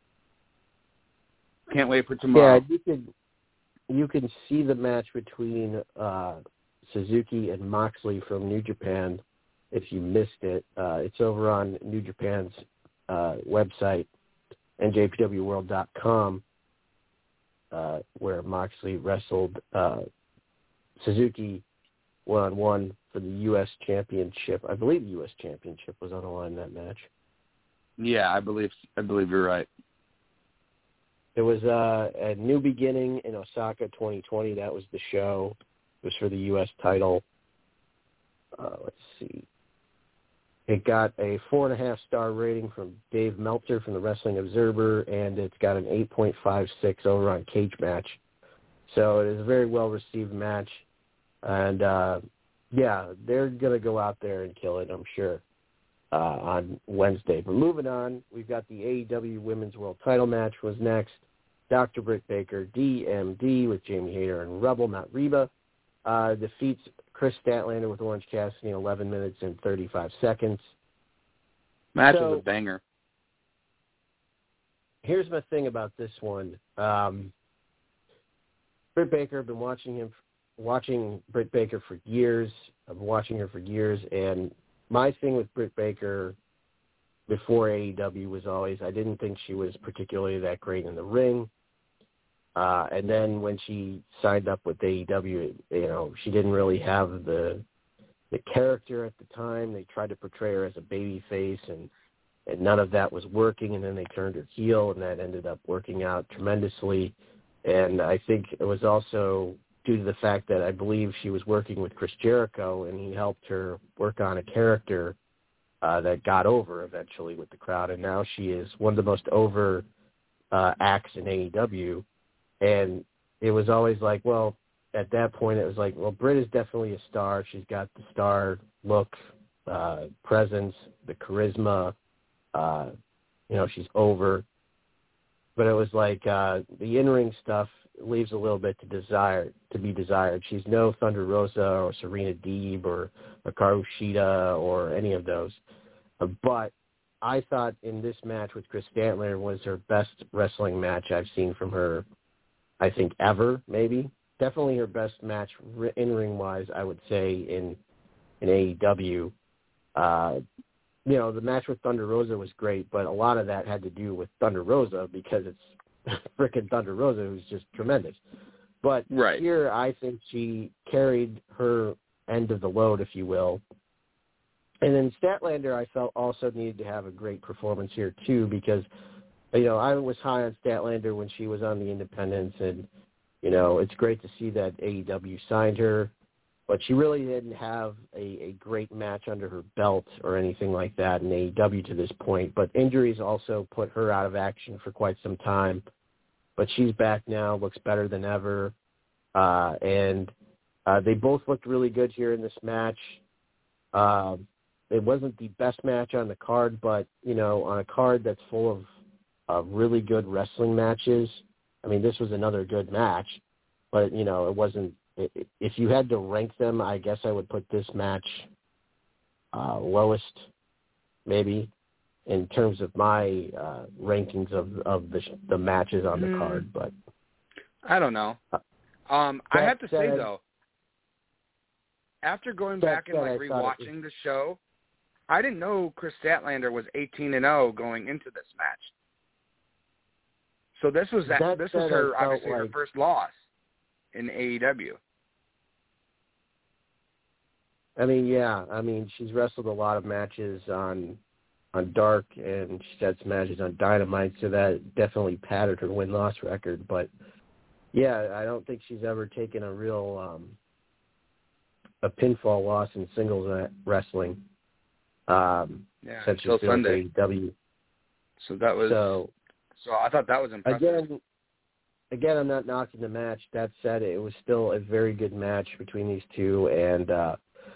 can't wait for tomorrow. Yeah, you could you can see the match between uh, Suzuki and Moxley from New Japan if you missed it. Uh, it's over on New Japan's uh, website, N J P W world dot com, uh, where Moxley wrestled uh, Suzuki one-on-one for the U S Championship. I believe the U S Championship was on the line in that match. Yeah, I believe I believe you're right. It was uh, a New Beginning in Osaka twenty twenty. That was the show. It was for the U S title. Uh, let's see. It got a four and a half star rating from Dave Meltzer from the Wrestling Observer, and it's got an eight point five six over on Cage Match. So it is a very well received match. And, uh, yeah, they're going to go out there and kill it, I'm sure, uh, on Wednesday. But moving on, we've got the A E W Women's World Title match was next. Doctor Britt Baker, D M D, with Jamie Hayter and Rebel, not Reba, uh, defeats Chris Statlander with Orange Cassidy in eleven minutes and thirty-five seconds. Match so, was a banger. Here's my thing about this one. Um, Britt Baker, I've been watching him watching Britt Baker for years. I've been watching her for years, and my thing with Britt Baker before A E W was always I didn't think she was particularly that great in the ring. Uh, and then when she signed up with A E W, you know, she didn't really have the the character at the time. They tried to portray her as a baby face, and, and none of that was working, and then they turned her heel, and that ended up working out tremendously. And I think it was also due to the fact that I believe she was working with Chris Jericho, and he helped her work on a character uh, that got over eventually with the crowd. And now she is one of the most over uh, acts in A E W. And it was always like, well, at that point it was like, well, Britt is definitely a star. She's got the star look, uh, presence, the charisma. Uh, you know, she's over. But it was like uh, the in-ring stuff leaves a little bit to desire to be desired. She's no Thunder Rosa or Serena Deeb or Hikaru Shida or any of those. Uh, but I thought in this match with Chris Statlander was her best wrestling match I've seen from her, I think, ever, maybe. Definitely her best match in-ring wise, I would say, in in A E W. Uh, you know, the match with Thunder Rosa was great, but a lot of that had to do with Thunder Rosa because it's frickin' Thunder Rosa, who's just tremendous. But right. Here, I think she carried her end of the load, if you will. And then Statlander, I felt, also needed to have a great performance here, too, because, you know, I was high on Statlander when she was on the Independents, and, you know, it's great to see that A E W signed her. But she really didn't have a, a great match under her belt or anything like that in A E W to this point. But injuries also put her out of action for quite some time. But she's back now, looks better than ever. Uh, and uh, they both looked really good here in this match. Uh, it wasn't the best match on the card, but, you know, on a card that's full of uh, really good wrestling matches, I mean, this was another good match. But, you know, it wasn't. If you had to rank them, I guess I would put this match uh, lowest, maybe, in terms of my uh, rankings of of the the matches on the mm. card. But I don't know. Um, I have to said, say though, after going back and like rewatching was, the show, I didn't know Chris Statlander was eighteen and zero going into this match. So this was that. that this was her obviously like, her first loss in A E W. I mean, yeah. I mean, she's wrestled a lot of matches on on Dark, and she's had some matches on Dynamite, so that definitely padded her win-loss record. But, yeah, I don't think she's ever taken a real um, a pinfall loss in singles wrestling. Um, yeah, since until Sunday. A E W. So that was. So, so I thought that was impressive. Again, again, I'm not knocking the match. That said, it was still a very good match between these two, and uh,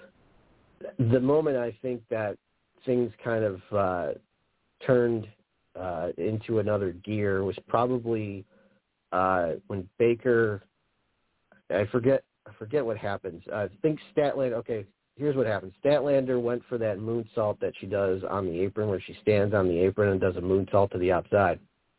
the moment I think that things kind of uh, turned uh, into another gear was probably uh, when Baker. I forget. I forget what happens. I think Statlander. Okay, here's what happens. Statlander went for that moonsault that she does on the apron, where she stands on the apron and does a moonsault to the outside.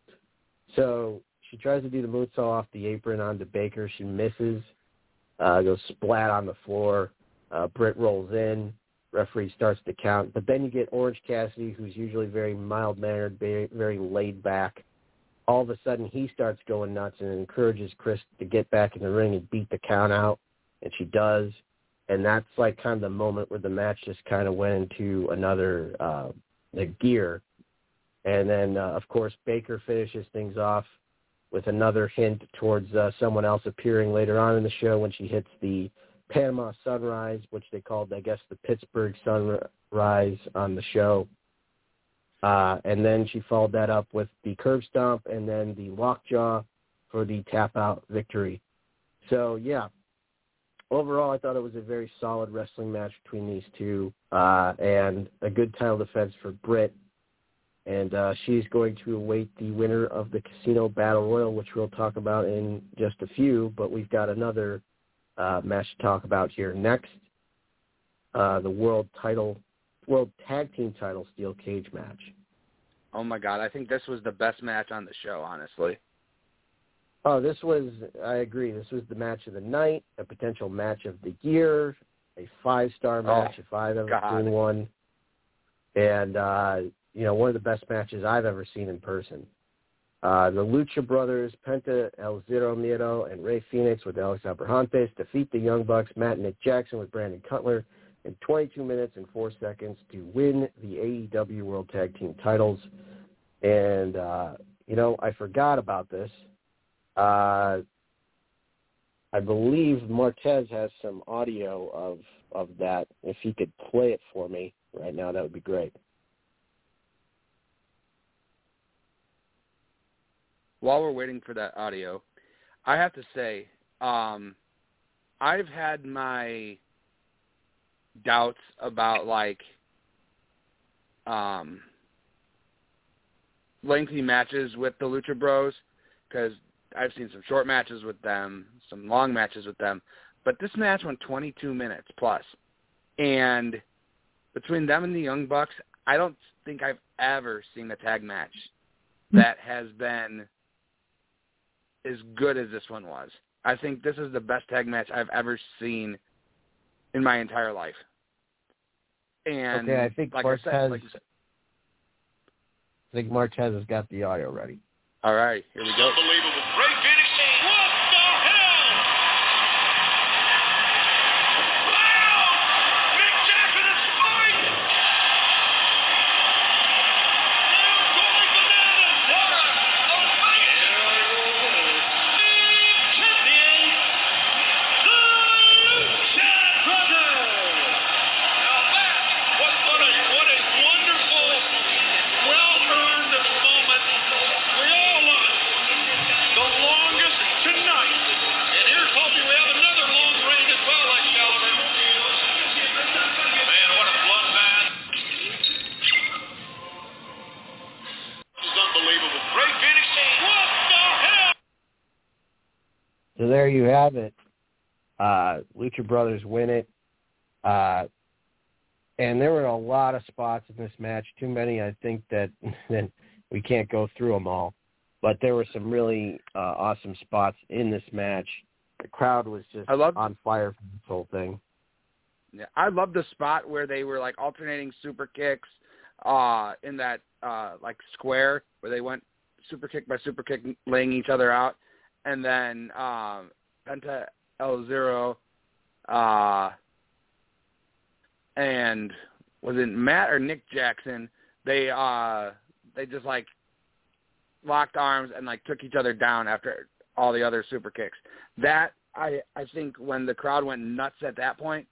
So she tries to do the moonsault off the apron onto Baker. She misses. Uh, goes splat on the floor. Uh, Britt rolls in. Referee starts to count. But then you get Orange Cassidy, who's usually very mild-mannered, very, very laid back. All of a sudden, he starts going nuts and encourages Chris to get back in the ring and beat the count out, and she does. And that's like kind of the moment where the match just kind of went into another uh, gear. And then, uh, of course, Baker finishes things off with another hint towards uh, someone else appearing later on in the show when she hits the Panama Sunrise, which they called, I guess, the Pittsburgh Sunrise on the show. Uh, and then she followed that up with the curb stomp and then the lockjaw for the tap-out victory. So, yeah, overall I thought it was a very solid wrestling match between these two uh, and a good title defense for Britt. And uh, she's going to await the winner of the Casino Battle Royal, which we'll talk about in just a few. But we've got another uh, match to talk about here next, uh, the World Title World Tag Team Title Steel Cage match. Oh, my God. I think this was the best match on the show, honestly. Oh, this was, I agree, this was the match of the night, a potential match of the year, a five-star match oh, if I've ever God. seen one. And, uh, you know, one of the best matches I've ever seen in person. Uh, the Lucha Brothers, Penta El Zero Miedo, and Rey Fenix with Alex Abrahantes defeat the Young Bucks, Matt and Nick Jackson with Brandon Cutler, in twenty-two minutes and four seconds to win the A E W World Tag Team titles. And, uh, you know, I forgot about this. Uh, I believe Martez has some audio of, of that. If he could play it for me right now, that would be great. While we're waiting for that audio, I have to say, um, I've had my doubts about like um, lengthy matches with the Lucha Bros, because I've seen some short matches with them, some long matches with them, but this match went twenty-two minutes plus, and between them and the Young Bucks, I don't think I've ever seen a tag match that has been as good as this one was. I think this is the best tag match I've ever seen in my entire life. And okay, I think like Martez, I said, like said, I think Martez has got the audio ready. All right, here we go. Unbelievable. Ray Phoenix. What the hell? Wow! Nick Jackson is spine. They're going bananas. What a amazing. Champion, the Lucha Brothers. Now that was what a what a wonderful, well-earned moment. We all love it. The longest tonight. And here's hoping we have another long reign as well, Excalibur. Man, what a bloodbath. This is unbelievable. Ray Phoenix. What the hell? So there you have it. Uh, Lucha Brothers win it. Uh, and there were a lot of spots in this match. Too many, I think, that, that we can't go through them all. But there were some really uh, awesome spots in this match. The crowd was just I loved- on fire for this whole thing. Yeah, I love the spot where they were like alternating super kicks uh, in that uh, like square where they went super kick by super kick, laying each other out, and then um, Penta El Zero uh, and was it Matt or Nick Jackson? They uh, they just like locked arms and like took each other down after all the other super kicks. That I I think when the crowd went nuts at that point,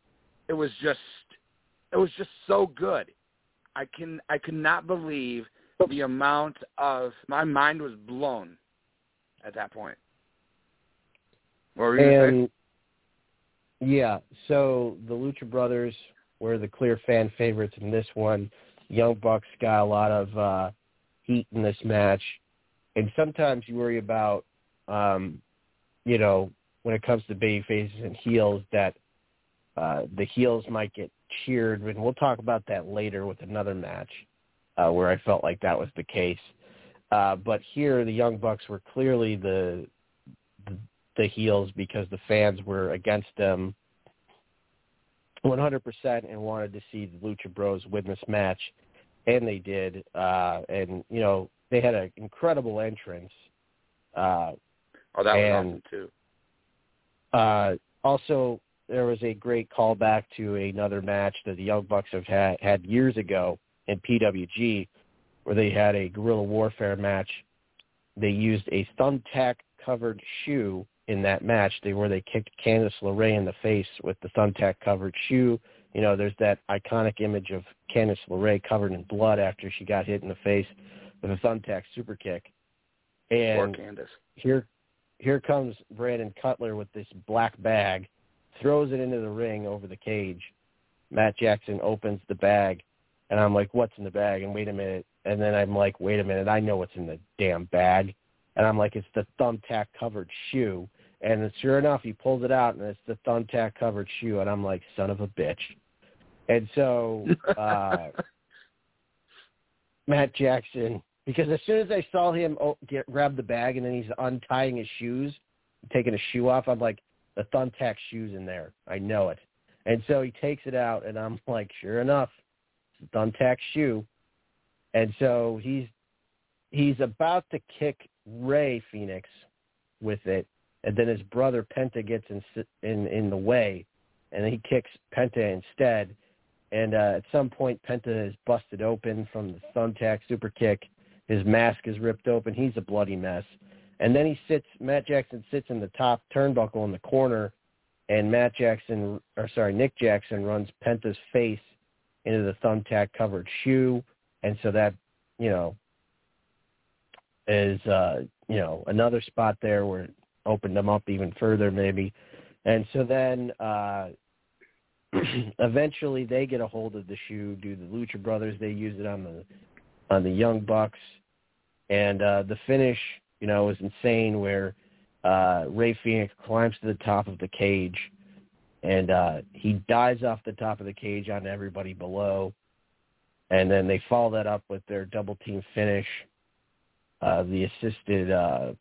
it was just it was just so good. I can I could not believe the amount of my mind was blown at that point. What were you and gonna say? Yeah, so the Lucha Brothers were the clear fan favorites in this one. Young Bucks got a lot of uh, heat in this match, and sometimes you worry about, um, you know, when it comes to baby faces and heels, that uh, the heels might get cheered, and we'll talk about that later with another match uh, where I felt like that was the case. Uh, but here, the Young Bucks were clearly the, the the heels because the fans were against them one hundred percent and wanted to see the Lucha Bros win this match, and they did. Uh, and, you know, they had an incredible entrance. Uh, oh, that was and, awesome, too. Uh, also, there was a great callback to another match that the Young Bucks have had, had years ago in P W G, where they had a guerrilla warfare match. They used a thumbtack-covered shoe in that match, they where they kicked Candice LeRae in the face with the thumbtack-covered shoe. You know, there's that iconic image of Candice LeRae covered in blood after she got hit in the face with a thumbtack super kick. And Poor Candice. here, here comes Brandon Cutler with this black bag, throws it into the ring over the cage. Matt Jackson opens the bag, and I'm like, what's in the bag? And wait a minute. And then I'm like, wait a minute, I know what's in the damn bag. And I'm like, it's the thumbtack-covered shoe. And sure enough, he pulls it out, and it's the thumbtack-covered shoe. And I'm like, son of a bitch. And so uh, Matt Jackson, because as soon as I saw him oh, get grab the bag, and then he's untying his shoes, taking a shoe off, I'm like, the thumbtack shoe's in there. I know it. And so he takes it out, and I'm like, sure enough, it's the thumbtack shoe. And so he's he's about to kick Ray Phoenix with it, and then his brother Penta gets in in, in the way, and then he kicks Penta instead. And uh, at some point, Penta is busted open from the thumbtack super kick. His mask is ripped open. He's a bloody mess. And then he sits. Matt Jackson sits in the top turnbuckle in the corner, and Matt Jackson, or sorry, Nick Jackson runs Penta's face into the thumbtack covered shoe, and so that, you know, is, uh, you know, another spot there where it opened them up even further maybe. And so then uh, eventually they get a hold of the shoe, do the Lucha Brothers. They use it on the on the Young Bucks. And uh, the finish, you know, is insane where uh, Ray Phoenix climbs to the top of the cage, and uh, he dives off the top of the cage on everybody below. And then they follow that up with their double team finish. Uh, the assisted uh,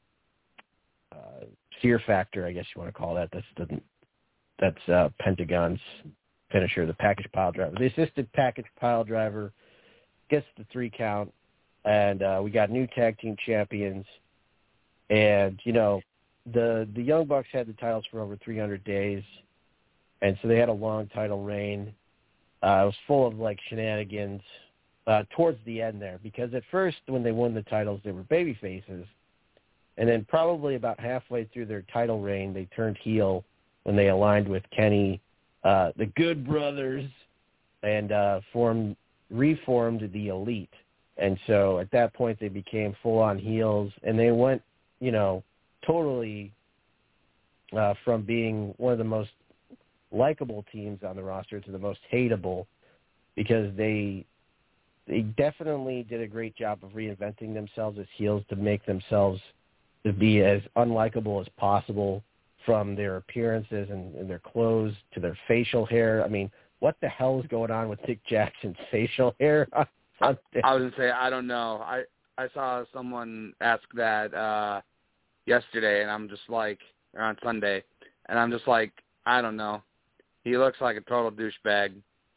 uh, Fear Factor, I guess you want to call that. That's the, that's uh, Pentagon's finisher, the package pile driver. The assisted package pile driver gets the three count, and uh, we got new tag team champions. And, you know, the the Young Bucks had the titles for over three hundred days, and so they had a long title reign. Uh, it was full of, like, shenanigans uh, towards the end there, because at first when they won the titles, they were baby faces. And then probably about halfway through their title reign, they turned heel when they aligned with Kenny, uh, the Good Brothers, and uh, formed reformed the Elite. And so at that point, they became full-on heels, and they went, you know, totally uh, from being one of the most likable teams on the roster to the most hateable, because they they definitely did a great job of reinventing themselves as heels to make themselves to be as unlikable as possible, from their appearances and, and their clothes to their facial hair. I mean, what the hell is going on with Nick Jackson's facial hair? I was going to say, I don't know. I, I saw someone ask that uh, yesterday, and I'm just like, or on Sunday, and I'm just like, I don't know. He looks like a total douchebag.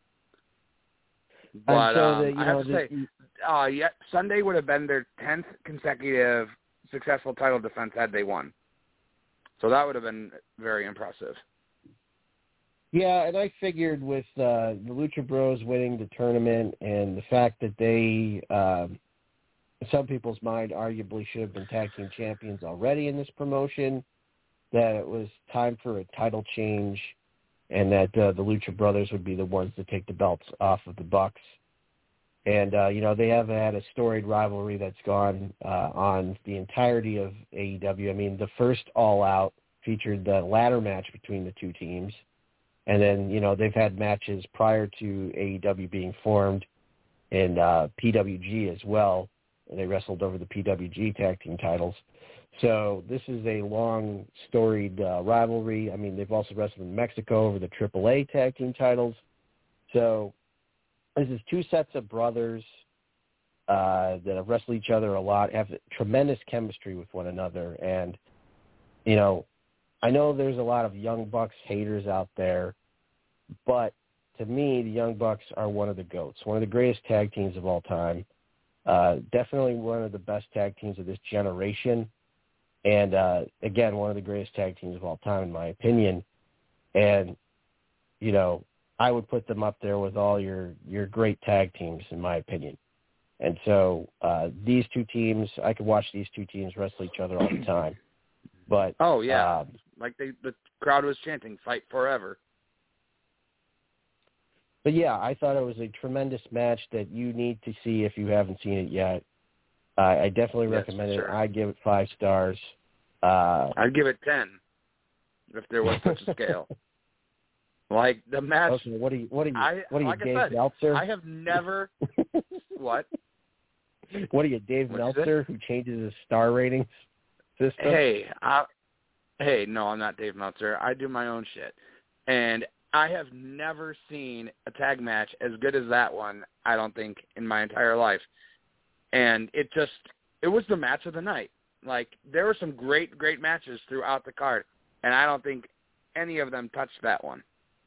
But so um, the, you I know, have to the, say, uh, yeah, Sunday would have been their tenth consecutive successful title defense had they won. So that would have been very impressive. Yeah, and I figured with uh, the Lucha Bros winning the tournament and the fact that they, um, in some people's mind, arguably should have been tag team champions already in this promotion, that it was time for a title change. and that uh, the Lucha Brothers would be the ones to take the belts off of the Bucks. And, uh, you know, they have had a storied rivalry that's gone uh, on the entirety of A E W. I mean, the first All Out featured the ladder match between the two teams. And then, you know, they've had matches prior to A E W being formed in uh, P W G as well. And they wrestled over the P W G tag team titles. So this is a long, storied uh, rivalry. I mean, they've also wrestled in Mexico over the triple A tag team titles. So this is two sets of brothers uh, that have wrestled each other a lot, have tremendous chemistry with one another. And, you know, I know there's a lot of Young Bucks haters out there, but to me, the Young Bucks are one of the GOATs, one of the greatest tag teams of all time. Uh, definitely one of the best tag teams of this generation. And, uh, again, one of the greatest tag teams of all time, in my opinion. And, you know, I would put them up there with all your, your great tag teams, in my opinion. And so uh, these two teams, I could watch these two teams wrestle each other all the time. But oh yeah, um, like they, the crowd was chanting "Fight forever." But yeah, I thought it was a tremendous match that you need to see if you haven't seen it yet. Uh, I definitely Yes, recommend sure. it. I give it five stars. Uh, I'd give it ten if there was such a scale. Like the match. Okay, what do you? What do you? I, what do you, like Dave I said, Meltzer? I have never. What? What are you, Dave What'd you Meltzer, who changes his star ratings system? Hey, I, hey, no, I'm not Dave Meltzer. I do my own shit, and I have never seen a tag match as good as that one. I don't think in my entire life, and it just it was the match of the night. Like there were some great, great matches throughout the card, and I don't think any of them touched that one.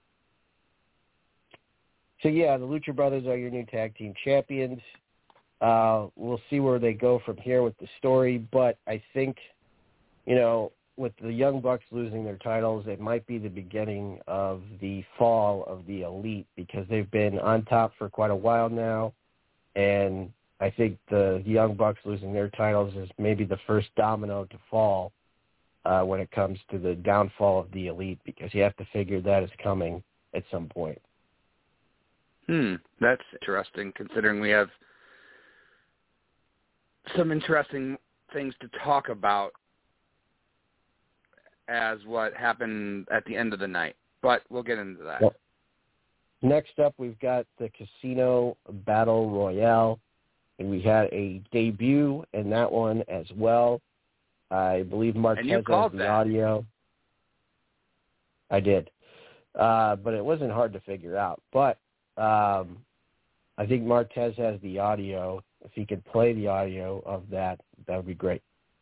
So, yeah, the Lucha Brothers are your new tag team champions. Uh, we'll see where they go from here with the story, but I think, you know, with the Young Bucks losing their titles, it might be the beginning of the fall of the Elite because they've been on top for quite a while now, and I think the Young Bucks losing their titles is maybe the first domino to fall uh, when it comes to the downfall of the Elite because you have to figure that is coming at some point. Hmm, that's interesting considering we have some interesting things to talk about as what happened at the end of the night, but we'll get into that. Well, next up, we've got the Casino Battle Royale, and we had a debut in that one as well. I believe Marquez And you has called the that. audio. I did, uh, but it wasn't hard to figure out. But um, I think Marquez has the audio. If he could play the audio of that, that would be great.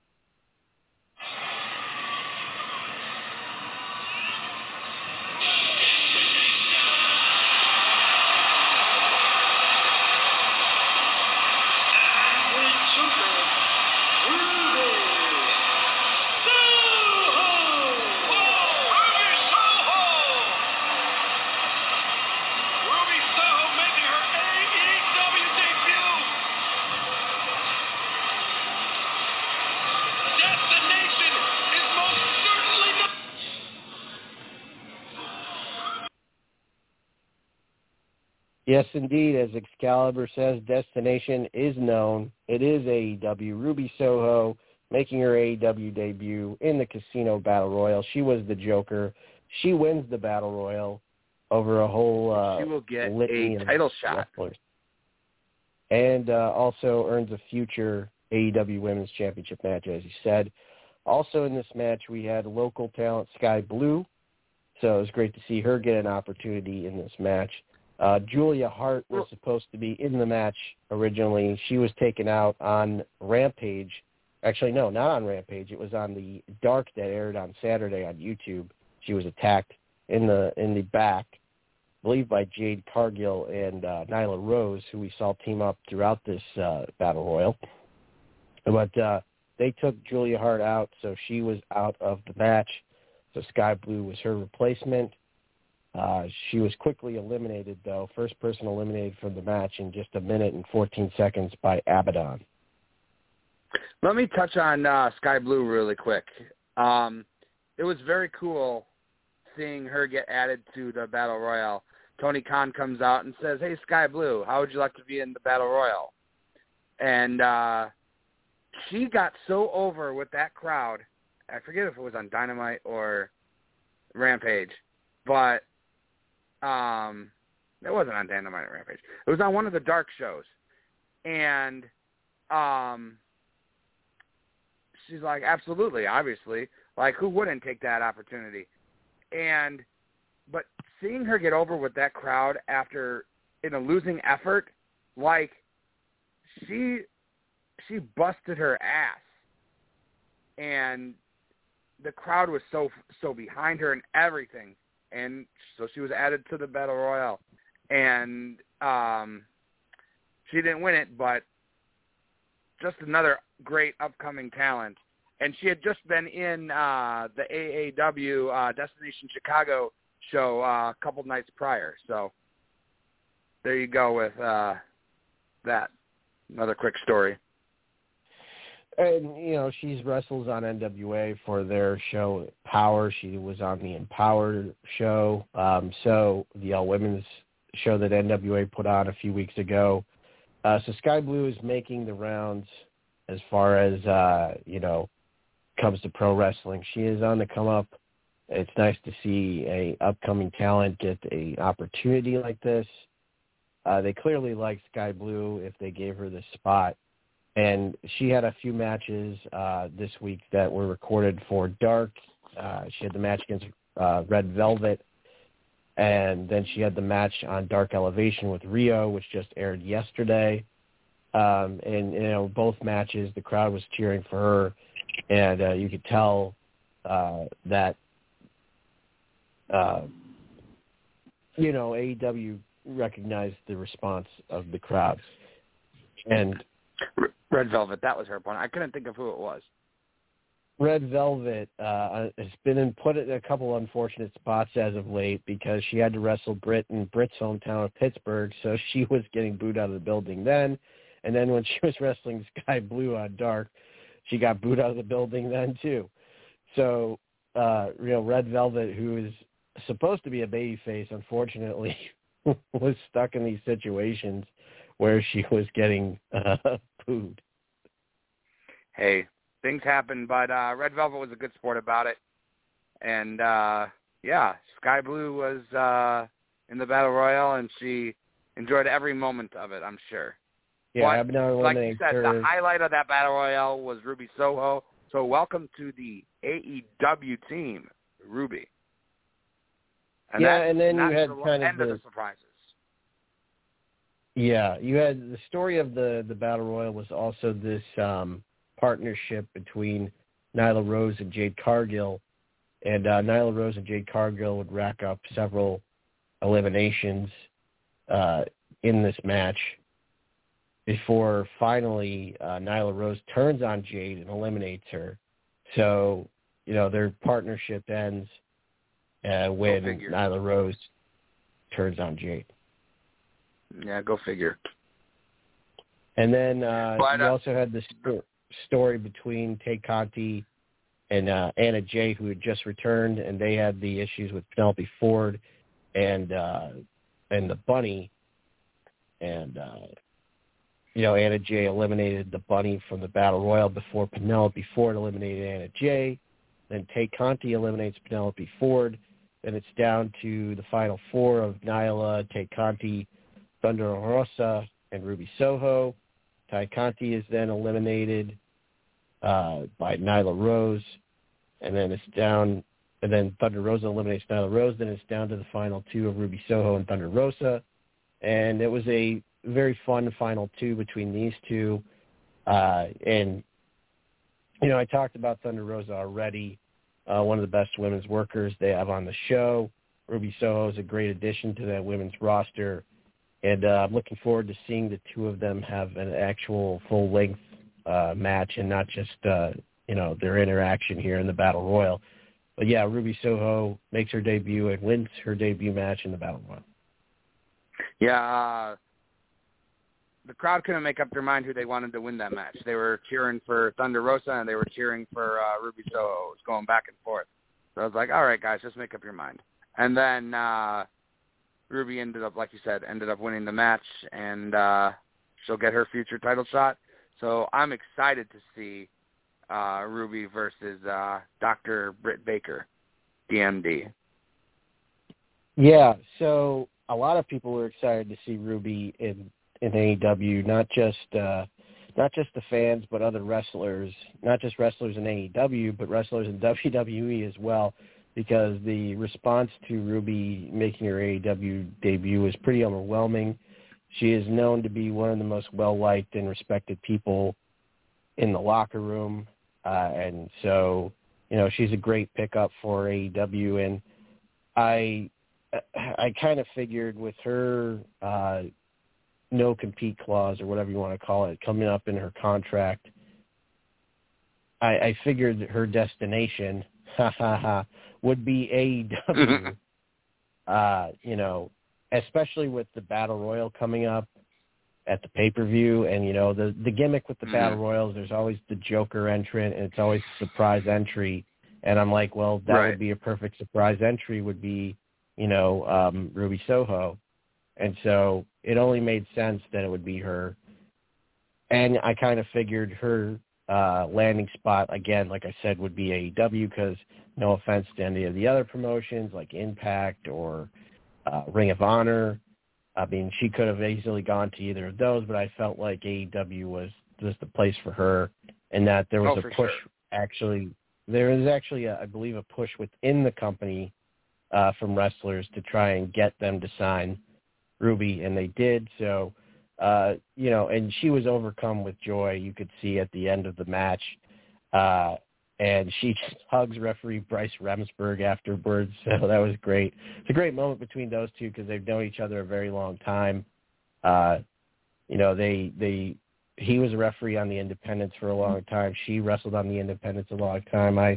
Yes, indeed. As Excalibur says, Destination is known. It is A E W. Ruby Soho making her A E W debut in the Casino Battle Royal. She was the Joker. She wins the Battle Royal over a whole uh, she will get litany a of title shot. wrestlers. And uh, also earns a future A E W Women's Championship match, as you said. Also in this match, we had local talent Sky Blue. So it was great to see her get an opportunity in this match. Uh, Julia Hart was supposed to be in the match originally. She was taken out on Rampage. Actually, no, not on Rampage. It was on the Dark that aired on Saturday on YouTube. She was attacked in the in the back, I believe by Jade Cargill and uh, Nyla Rose, who we saw team up throughout this uh, Battle Royal. But uh, they took Julia Hart out, so she was out of the match. So Sky Blue was her replacement. Uh, she was quickly eliminated, though. First person eliminated from the match in just a minute and fourteen seconds by Abaddon. Let me touch on uh, Sky Blue really quick. Um, it was very cool seeing her get added to the Battle Royal, Tony Khan comes out and says, "Hey, Sky Blue, how would you like to be in the Battle Royal?" And uh, she got so over with that crowd. I forget if it was on Dynamite or Rampage, but um, it wasn't on Dynamite or Rampage. It was on one of the dark shows. And um, she's like, absolutely, obviously. Like, who wouldn't take that opportunity? And but seeing her get over with that crowd after in a losing effort, like she she busted her ass, and the crowd was so so behind her and everything, and so she was added to the Battle Royal, and um, she didn't win it, but just another great upcoming talent. And she had just been in uh, the A A W uh, Destination Chicago show uh, a couple nights prior. So there you go with uh, that. Another quick story. And, you know, she's wrestles on N W A for their show Power. She was on the Empower show. Um, so the All Women's show that N W A put on a few weeks ago. Uh, so Sky Blue is making the rounds as far as, uh, you know, comes to pro wrestling. She is on the come up. It's nice to see a upcoming talent get a opportunity like this. Uh, they clearly like Sky Blue if they gave her the spot. And she had a few matches uh, this week that were recorded for Dark. Uh, she had the match against uh, Red Velvet. And then she had the match on Dark Elevation with Rio, which just aired yesterday. Um, and, you know, both matches, the crowd was cheering for her. And uh, you could tell uh, that, uh, you know, A E W recognized the response of the crowd. And Red Velvet, that was her opponent. I couldn't think of who it was. Red Velvet uh, has been in, put in a couple unfortunate spots as of late because she had to wrestle Britt in Britt's hometown of Pittsburgh, so she was getting booed out of the building then. And then when she was wrestling Sky Blue on Dark, she got booed out of the building then too. So, uh, you know, Red Velvet, who is supposed to be a babyface, unfortunately, was stuck in these situations where she was getting uh, booed. Hey, things happen, but uh, Red Velvet was a good sport about it. And, uh, yeah, Sky Blue was uh, in the Battle Royal, and she enjoyed every moment of it, I'm sure. Yeah, but, Abner like you said, her. the highlight of that Battle Royal was Ruby Soho. So welcome to the A E W team, Ruby. And yeah, and then you had the kind of end the, of the surprises. Yeah, you had the story of the, the Battle Royal was also this um, partnership between Nyla Rose and Jade Cargill. And uh, Nyla Rose and Jade Cargill would rack up several eliminations uh, in this match before finally uh, Nyla Rose turns on Jade and eliminates her. So, you know, their partnership ends uh, when Nyla Rose turns on Jade. Yeah, go figure. And then uh, but, you uh, also had the sto- story between Tay Conti and uh, Anna Jay, who had just returned, and they had the issues with Penelope Ford and uh, and the Bunny. And, uh, you know, Anna Jay eliminated the Bunny from the Battle Royal before Penelope Ford eliminated Anna Jay. Then Tay Conti eliminates Penelope Ford. Then it's down to the final four of Nyla, Tay Conti, Thunder Rosa, and Ruby Soho. Tay Conti is then eliminated uh, by Nyla Rose, and then it's down, and then Thunder Rosa eliminates Nyla Rose. Then it's down to the final two of Ruby Soho and Thunder Rosa, and it was a very fun final two between these two. Uh, and you know, I talked about Thunder Rosa already. Uh, one of the best women's workers they have on the show. Ruby Soho is a great addition to that women's roster. And uh, I'm looking forward to seeing the two of them have an actual full-length uh, match and not just, uh, you know, their interaction here in the Battle Royal. But, yeah, Ruby Soho makes her debut and wins her debut match in the Battle Royal. Yeah, uh, the crowd couldn't make up their mind who they wanted to win that match. They were cheering for Thunder Rosa, and they were cheering for uh, Ruby Soho. It was going back and forth. So I was like, all right, guys, just make up your mind. And then uh, Ruby ended up, like you said, ended up winning the match, and uh, she'll get her future title shot. So I'm excited to see uh, Ruby versus uh, Doctor Britt Baker, D M D. Yeah, so a lot of people were excited to see Ruby in, in A E W, not just uh, not just the fans, but other wrestlers, not just wrestlers in A E W, but wrestlers in W W E as well, because the response to Ruby making her A E W debut was pretty overwhelming. She is known to be one of the most well-liked and respected people in the locker room, uh, and so, you know, she's a great pickup for A E W, and I I kind of figured with her uh, no-compete clause, or whatever you want to call it, coming up in her contract, I, I figured that her destination ha, ha, ha, would be A E W, uh, you know, especially with the Battle Royal coming up at the pay-per-view. And, you know, the, the gimmick with the mm-hmm. Battle Royals, there's always the Joker entrant, and it's always a surprise entry. And I'm like, well, that right. would be a perfect surprise entry, would be, you know, um, Ruby Soho. And so it only made sense that it would be her. And I kind of figured her uh, landing spot, again, like I said, would be A E W, because no offense to any of the other promotions like Impact or uh, Ring of Honor. I mean, she could have easily gone to either of those, but I felt like A E W was just the place for her, and that there was oh, a push sure. actually. There is actually, a, I believe, a push within the company uh, from wrestlers to try and get them to sign Ruby, and they did. So, uh, you know, and she was overcome with joy, you could see at the end of the match. Uh, and she just hugs referee Bryce Remsburg afterwards, so that was great. It's a great moment between those two because they've known each other a very long time. Uh, you know, they they he was a referee on the Independents for a long time. She wrestled on the Independents a long time. I,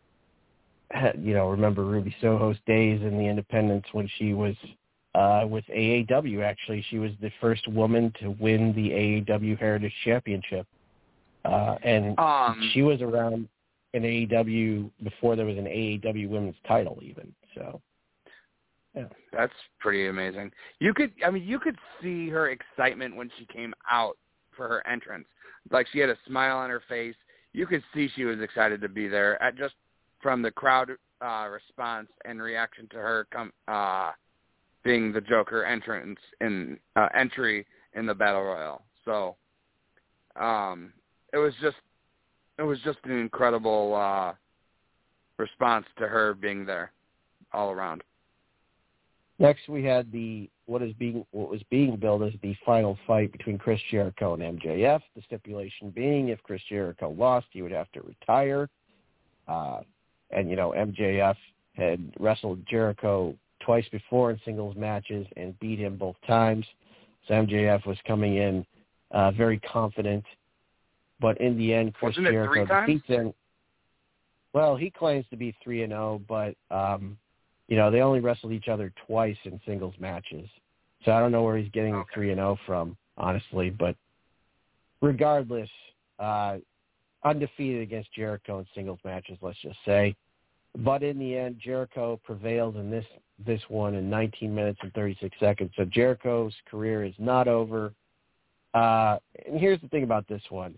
you know, remember Ruby Soho's days in the Independents when she was uh, with A A W. Actually, she was the first woman to win the A A W Heritage Championship, uh, and um, she was around in A E W before there was an A E W women's title even. So, yeah. That's pretty amazing. You could, I mean, you could see her excitement when she came out for her entrance. Like, she had a smile on her face. You could see she was excited to be there at just from the crowd uh, response and reaction to her come uh, being the Joker entrance in uh, entry in the Battle Royal. So, um, it was just It was just an incredible uh, response to her being there, all around. Next, we had the what is being what was being billed as the final fight between Chris Jericho and M J F. The stipulation being, if Chris Jericho lost, he would have to retire. Uh, and you know, M J F had wrestled Jericho twice before in singles matches and beat him both times. So M J F was coming in uh, very confident. But in the end, Chris Wasn't it Jericho three times? defeats him. Well, he claims to be three and zero, but um, you know, they only wrestled each other twice in singles matches. So I don't know where he's getting okay. the three and zero from, honestly. But regardless, uh, undefeated against Jericho in singles matches, let's just say. But in the end, Jericho prevailed in this this one in nineteen minutes and thirty-six seconds. So Jericho's career is not over. Uh, and here's the thing about this one.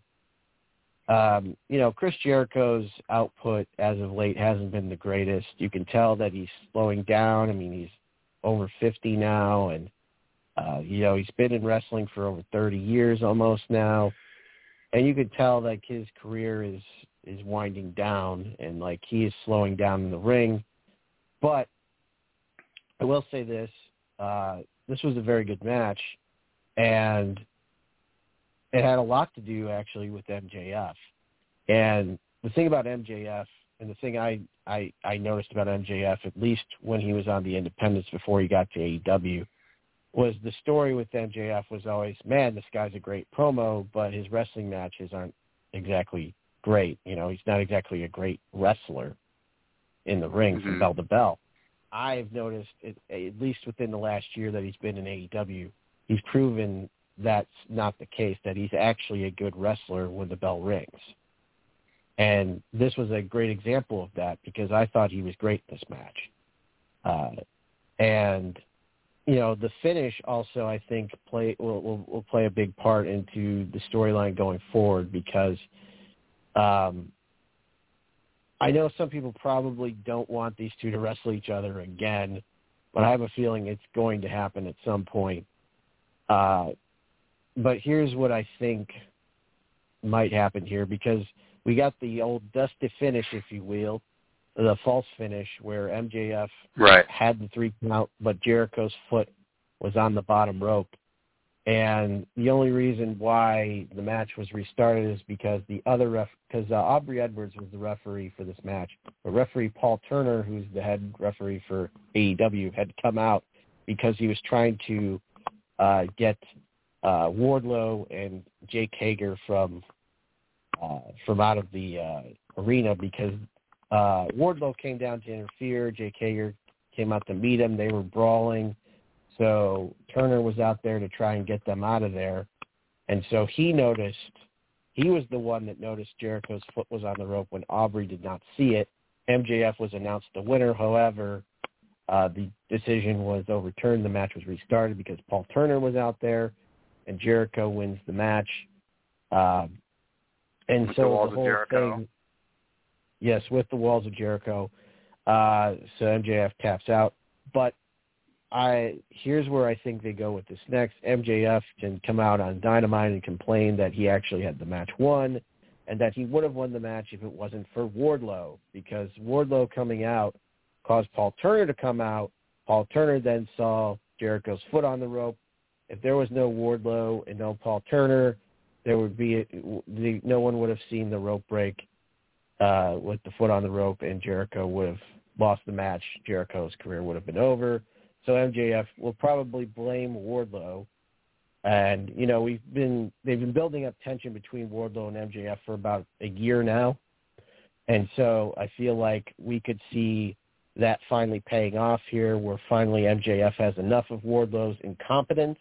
Um, you know, Chris Jericho's output as of late hasn't been the greatest. You can tell that he's slowing down. I mean, he's over fifty now, and, uh, you know, he's been in wrestling for over thirty years almost now. And you can tell, like, his career is, is winding down, and, like, he is slowing down in the ring. But I will say this. Uh, this was a very good match, and it had a lot to do, actually, with M J F. And the thing about M J F, and the thing I, I, I noticed about M J F, at least when he was on the Independents before he got to A E W, was the story with M J F was always, man, this guy's a great promo, but his wrestling matches aren't exactly great. You know, he's not exactly a great wrestler in the ring mm-hmm. from bell to bell. I've noticed, it, at least within the last year that he's been in A E W, he's proven that's not the case, that he's actually a good wrestler when the bell rings. And this was a great example of that because I thought he was great in this match. Uh, and, you know, the finish also, I think, play will, will, will play a big part into the storyline going forward because um, I know some people probably don't want these two to wrestle each other again, but I have a feeling it's going to happen at some point. Uh, but here's what I think might happen here because we got the old dusty finish, if you will, the false finish where M J F right. had the three count, but Jericho's foot was on the bottom rope. And the only reason why the match was restarted is because the other ref, because uh, Aubrey Edwards was the referee for this match. But referee Paul Turner, who's the head referee for A E W, had come out because he was trying to uh, get uh, Wardlow and Jake Hager from uh, from out of the uh, arena because uh, Wardlow came down to interfere. Jake Hager came out to meet him. They were brawling. So Turner was out there to try and get them out of there. And so he noticed, he was the one that noticed Jericho's foot was on the rope when Aubrey did not see it. M J F was announced the winner. However, uh, the decision was overturned. The match was restarted because Paul Turner was out there, and Jericho wins the match. Um, and with so the walls the whole of Jericho. thing, yes, with the walls of Jericho. Uh, so M J F taps out. But I here's where I think they go with this next. M J F can come out on Dynamite and complain that he actually had the match won and that he would have won the match if it wasn't for Wardlow, because Wardlow coming out caused Paul Turner to come out. Paul Turner then saw Jericho's foot on the rope. If there was no Wardlow and no Paul Turner, there would be a, no one would have seen the rope break uh, with the foot on the rope, and Jericho would have lost the match. Jericho's career would have been over. So M J F will probably blame Wardlow, and you know we've been they've been building up tension between Wardlow and M J F for about a year now, and so I feel like we could see that finally paying off here, where finally M J F has enough of Wardlow's incompetence,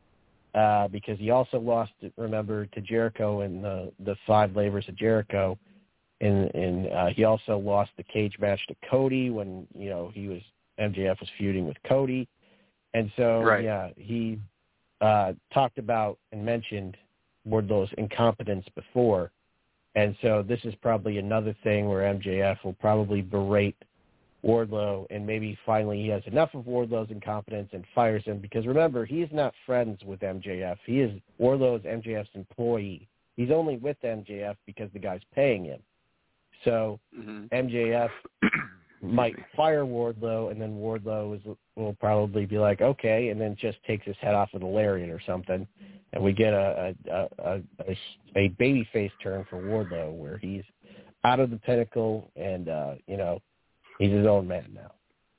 uh, because he also lost, remember, to Jericho in the the five labors of Jericho, and and uh, he also lost the cage match to Cody when you know he was. M J F was feuding with Cody. And so, right. yeah, he uh, talked about and mentioned Wardlow's incompetence before. And so this is probably another thing where M J F will probably berate Wardlow, and maybe finally he has enough of Wardlow's incompetence and fires him. Because remember, he's not friends with M J F. He is Wardlow's M J F's employee. He's only with M J F because the guy's paying him. So mm-hmm. M J F might fire Wardlow, and then Wardlow is, will probably be like, okay, and then just takes his head off with a lariat or something, and we get a a, a, a, a babyface turn for Wardlow where he's out of the pinnacle and, uh, you know, he's his own man now.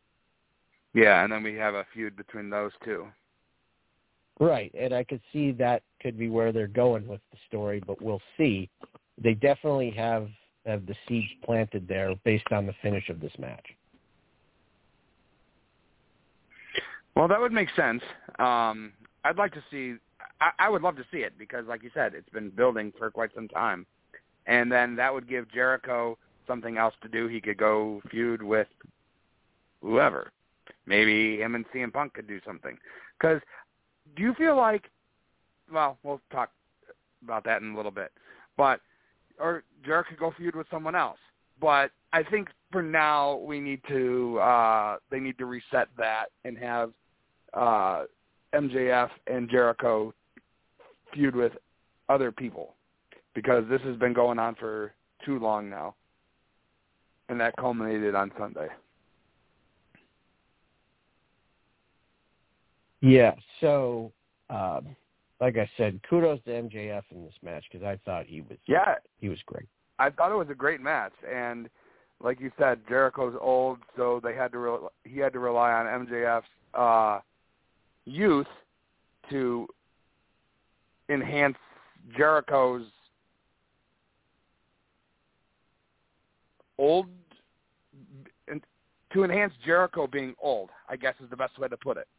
Yeah, and then we have a feud between those two. Right, and I could see that could be where they're going with the story, but we'll see. They definitely have have the seeds planted there based on the finish of this match. Well, that would make sense. Um, I'd like to see, I, I would love to see it because, like you said, it's been building for quite some time. And then that would give Jericho something else to do. He could go feud with whoever. Maybe him and C M Punk could do something. Because do you feel like, well, we'll talk about that in a little bit, but or Jericho could go feud with someone else. But I think for now we need to uh, they need to reset that and have uh, M J F and Jericho feud with other people because this has been going on for too long now, and that culminated on Sunday. Yeah. So. Um... Like I said, kudos to M J F in this match because I thought he was yeah he was great. I thought it was a great match, and like you said, Jericho's old, so they had to re- he had to rely on M J F's uh, youth to enhance Jericho's old to enhance Jericho being old, I guess is the best way to put it.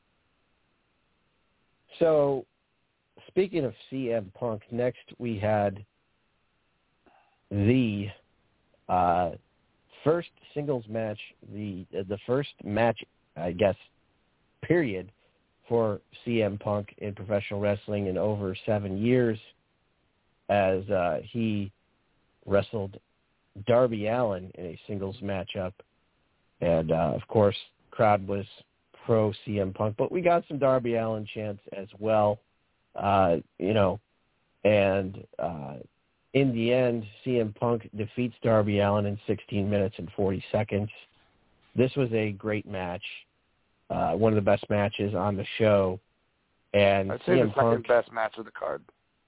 So. Speaking of C M Punk, next we had the Uh, first singles match, the the first match, I guess, period, for C M Punk in professional wrestling in over seven years, as uh, he wrestled Darby Allin in a singles matchup. And, uh, of course, crowd was pro C M Punk, but we got some Darby Allin chants as well, uh, you know, and uh, in the end, C M Punk defeats Darby Allin in sixteen minutes and forty seconds. This was a great match, uh, one of the best matches on the show. And I'd say C M the second Punk, best match of the card.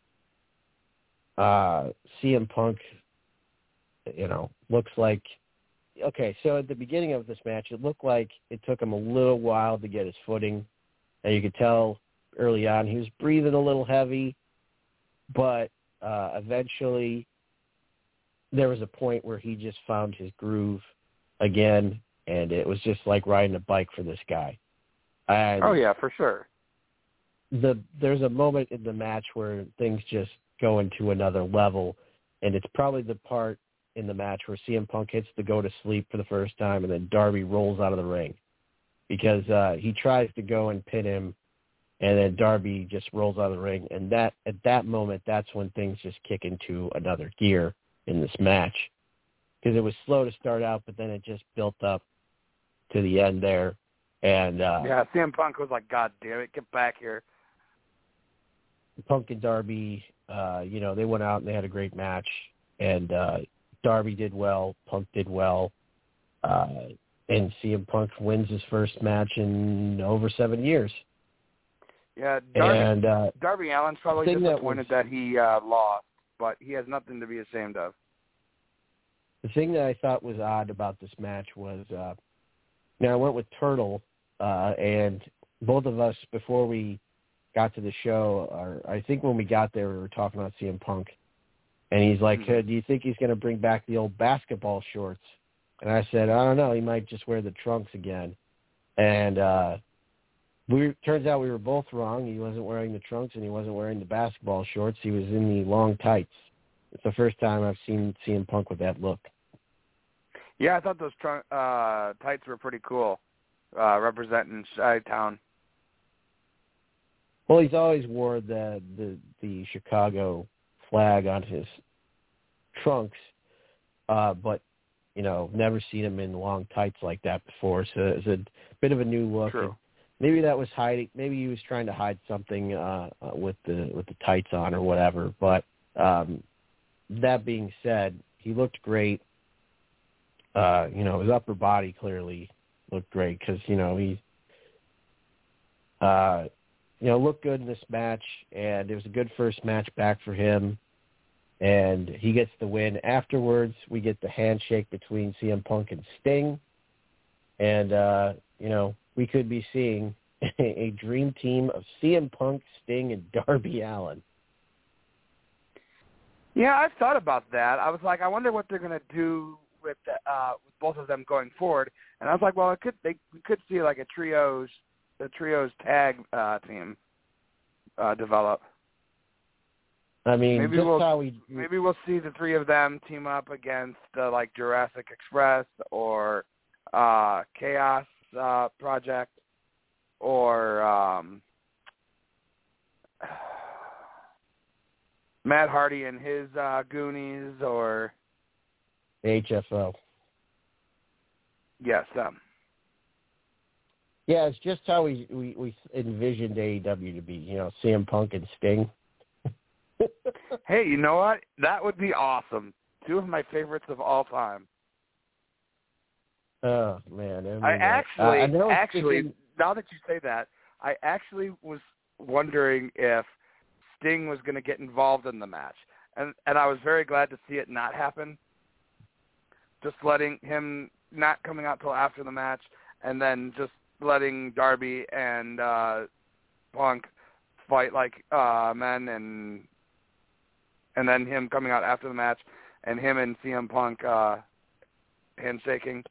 uh, C M Punk, you know, looks like, okay, so at the beginning of this match, it looked like it took him a little while to get his footing. And you could tell early on he was breathing a little heavy, but uh, eventually there was a point where he just found his groove again, and it was just like riding a bike for this guy. And Oh, yeah, for sure. the there's a moment in the match where things just go into another level, and it's probably the part in the match where C M Punk hits the go to sleep for the first time, and then Darby rolls out of the ring because uh, he tries to go and pin him, and then Darby just rolls out of the ring. And that at that moment, that's when things just kick into another gear in this match, because it was slow to start out, but then it just built up to the end there. And uh, Yeah, C M Punk was like, God damn it, get back here. Punk and Darby, uh, you know, they went out and they had a great match, and uh, Darby did well, Punk did well, uh, and C M Punk wins his first match in over seven years. Yeah, Darby, and uh, Darby Allin's probably thing that disappointed was- that, he uh, lost, but he has nothing to be ashamed of. the thing that I thought was odd about this match was, uh, now I went with Turtle, uh, and both of us, before we got to the show, or I think when we got there, we were talking about C M Punk, and he's like, Mm-hmm. hey, do you think he's going to bring back the old basketball shorts? And I said, I don't know, he might just wear the trunks again. And uh, we turns out we were both wrong. He wasn't wearing the trunks, and he wasn't wearing the basketball shorts. He was in the long tights. It's the first time I've seen C M Punk with that look. Yeah, I thought those trunk, uh, tights were pretty cool, uh, representing Chi-Town. Well, he's always wore the, the the Chicago flag on his trunks, uh, but, you know, never seen him in long tights like that before. So it's a bit of a new look. True. And maybe that was hiding. Maybe he was trying to hide something uh, uh, with the with the tights on or whatever. But um, that being said, he looked great. Uh, you know, his upper body clearly looked great because, you know, he uh, you know, looked good in this match, and it was a good first match back for him, and he gets the win. Afterwards, we get the handshake between C M Punk and Sting, and, uh, you know, we could be seeing a dream team of C M Punk, Sting, and Darby Allin. Yeah, I've thought about that. I was like, I wonder what they're going to do with uh, with both of them going forward. And I was like, well, it could they we could see like a trios the trios tag uh, team uh, develop. I mean, maybe just we'll how we maybe we'll see the three of them team up against uh, like Jurassic Express or uh, Chaos uh, Project or um, Matt Hardy and his uh, Goonies or H F O. Yes, them. Yeah, it's just how we, we, we envisioned A E W to be, you know, C M Punk and Sting. Hey, you know what? That would be awesome. Two of my favorites of all time. Oh, man. I, mean, I actually, uh, I know actually, thinking, now that you say that, I actually was wondering if Sting was going to get involved in the match. And and I was very glad to see it not happen. Just letting him not coming out till after the match, and then just letting Darby and uh, Punk fight like uh, men, and and then him coming out after the match, and him and C M Punk uh, handshaking.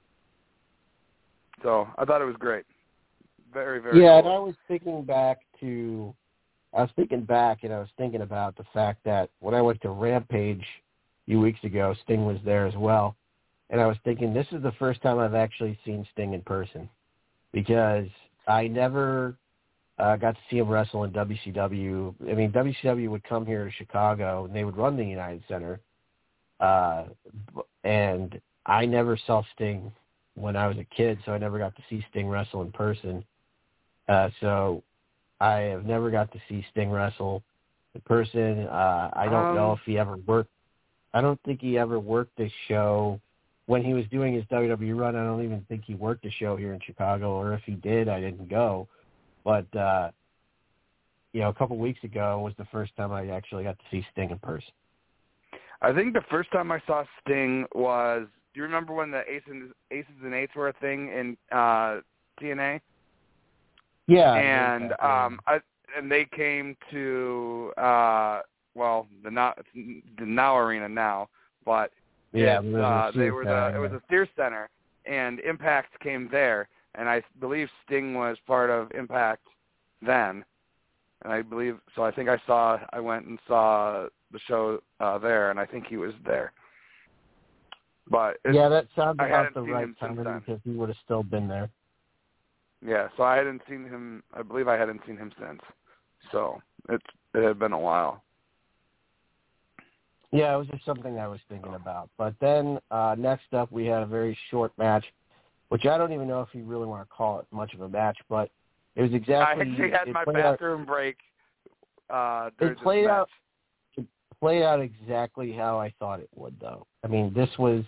So I thought it was great. Very, very yeah, cool. and I was thinking back to, I was thinking back and I was thinking about the fact that when I went to Rampage, few weeks ago, Sting was there as well. And I was thinking, this is the first time I've actually seen Sting in person, because I never uh, got to see him wrestle in W C W. I mean, W C W would come here to Chicago, and they would run the United Center. Uh, and I never saw Sting when I was a kid, so I never got to see Sting wrestle in person. Uh, so I have never got to see Sting wrestle in person. Uh, I don't um, know if he ever worked. I don't think he ever worked a show when he was doing his W W E run. I don't even think he worked a show here in Chicago, or if he did, I didn't go. But, uh, you know, a couple weeks ago was the first time I actually got to see Sting in person. I think the first time I saw Sting was, do you remember when the Aces, Aces and Eights were a thing in uh, T N A? Yeah. And um, I, and they came to, uh, well, the now, the Now Arena now, but yeah, it, uh, they were center, the, it was a Sears Center, and Impact came there, and I believe Sting was part of Impact then. And I believe, so I think I saw, I went and saw the show uh, there, and I think he was there. But yeah, that sounds I about hadn't the seen right him since time, then. because he would have still been there. Yeah, so I hadn't seen him, I believe I hadn't seen him since. So it's, it had been a while. Yeah, it was just something I was thinking about. But then uh, next up, we had a very short match, which I don't even know if you really want to call it much of a match, but it was exactly. I actually had my bathroom out, break uh, during it played this match. Out, it played out exactly how I thought it would, though. I mean, this was.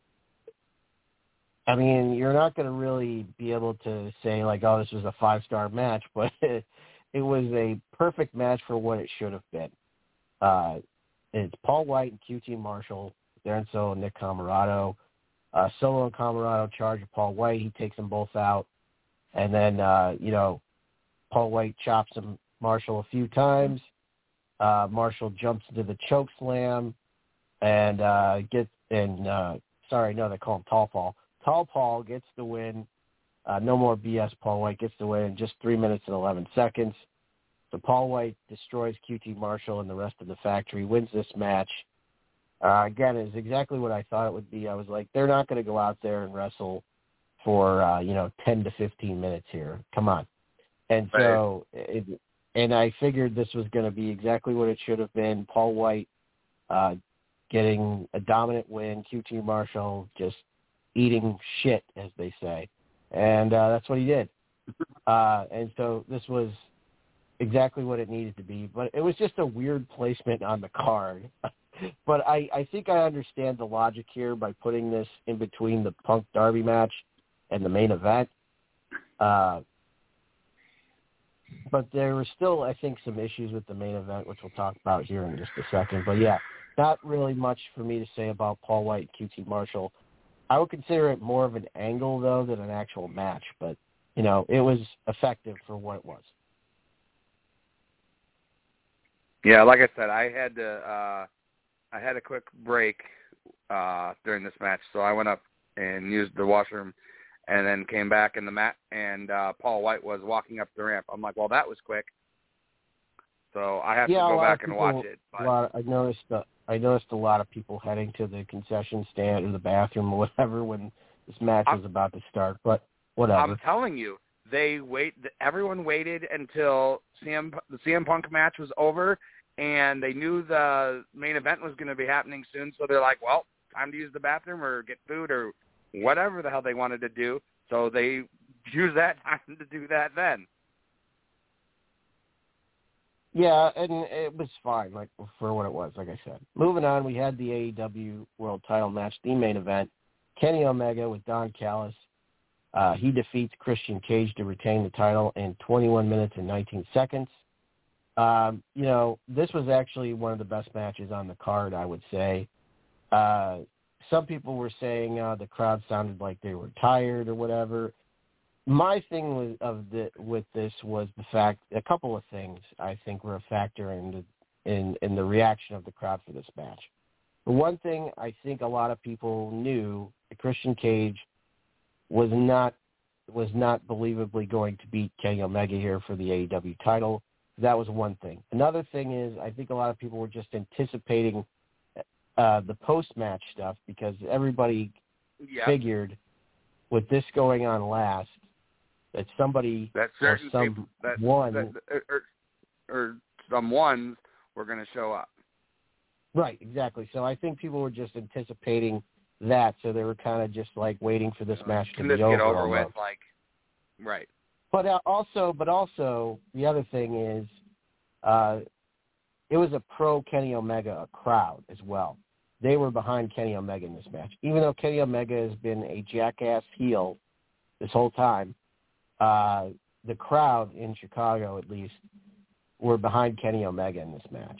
I mean, you're not going to really be able to say, like, oh, this was a five-star match, but it, it was a perfect match for what it should have been. Uh, it's Paul White and Q T Marshall, Darren Solo and Nick Comoroto. Uh, Solo and Comoroto charge of Paul White. He takes them both out. And then, uh, you know, Paul White chops him, Marshall a few times. Uh, Marshall jumps into the choke slam and uh, gets, and, uh, sorry, no, they call him Tall Paul. Tall Paul gets the win. Uh, no more B S. Paul White gets the win in just three minutes and eleven seconds. So Paul White destroys Q T Marshall and the rest of the factory, wins this match. Uh, again, it's exactly what I thought it would be. I was like, they're not going to go out there and wrestle for, uh, you know, ten to fifteen minutes here. Come on. And so, it, and I figured this was going to be exactly what it should have been. Paul White uh, getting a dominant win, Q T Marshall just eating shit, as they say. And uh, that's what he did. Uh, and so this was exactly what it needed to be. But it was just a weird placement on the card. But I, I think I understand the logic here by putting this in between the Punk Darby match and the main event. Uh, but there were still, I think, some issues with the main event, which we'll talk about here in just a second. But, yeah, not really much for me to say about Paul White and Q T Marshall. I would consider it more of an angle, though, than an actual match. But, you know, it was effective for what it was. Yeah, like I said, I had to uh, I had a quick break uh, during this match, so I went up and used the washroom and then came back in the mat, and uh, Paul White was walking up the ramp. I'm like, well, that was quick. So I have yeah, to go back people, and watch it. But... A lot of, I noticed uh, I noticed a lot of people heading to the concession stand or the bathroom or whatever when this match I'm, was about to start. But whatever. I'm telling you, they wait. Everyone waited until C M, the C M Punk match was over, and they knew the main event was going to be happening soon. So they're like, well, time to use the bathroom or get food or whatever the hell they wanted to do. So they used that time to do that then. Yeah, and it was fine, like, for what it was, like I said. Moving on, we had the A E W World Title match, the main event. Kenny Omega with Don Callis. Uh, he defeats Christian Cage to retain the title in twenty-one minutes and nineteen seconds. Um, you know, this was actually one of the best matches on the card, I would say. Uh, some people were saying uh, the crowd sounded like they were tired or whatever. My thing with of the with this was the fact a couple of things I think were a factor in the in, in the reaction of the crowd for this match. For one thing, I think a lot of people knew that Christian Cage was not was not believably going to beat Kenny Omega here for the A E W title. That was one thing. Another thing is I think a lot of people were just anticipating uh, the post-match stuff because everybody Yep. figured with this going on last that somebody that or certain some people, that, one that, or, or some ones were going to show up. Right, exactly. So I think people were just anticipating that, so they were kind of just like waiting for this match to Can be this over. get over almost. with? Like, right. But uh, also, but also, the other thing is, uh, it was a pro Kenny Omega crowd as well. They were behind Kenny Omega in this match, even though Kenny Omega has been a jackass heel this whole time. Uh, the crowd in Chicago, at least, were behind Kenny Omega in this match.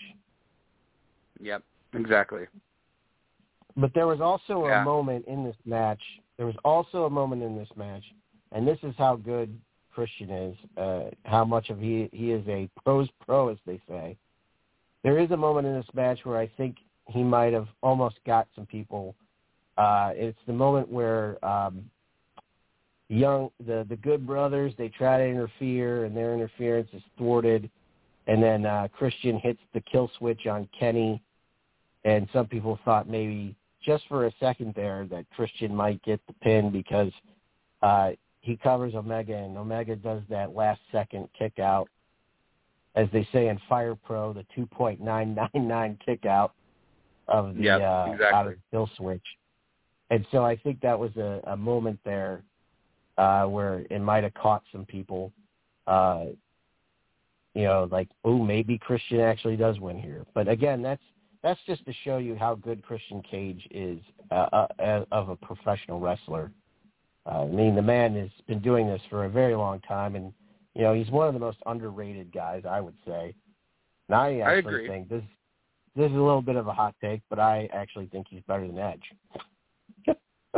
Yep, exactly. But there was also Yeah. a moment in this match. There was also a moment in this match, and this is how good Christian is, uh, how much of he he is a pro's pro, as they say. There is a moment in this match where I think he might have almost got some people. Uh, it's the moment where um, young the the Good Brothers, they try to interfere, and their interference is thwarted, and then uh, Christian hits the kill switch on Kenny, and some people thought maybe just for a second there that Christian might get the pin because uh, he covers Omega, and Omega does that last-second kick out, as they say in Fire Pro, the two point nine nine nine kick out of the Yep, uh, exactly. out of the kill switch. And so I think that was a, a moment there uh, where it might have caught some people, uh, you know, like, oh, maybe Christian actually does win here. But again, that's that's just to show you how good Christian Cage is uh, uh, of a professional wrestler. Uh, I mean, the man has been doing this for a very long time, and you know, he's one of the most underrated guys, I would say. And I actually I agree. think this this is a little bit of a hot take, but I actually think he's better than Edge.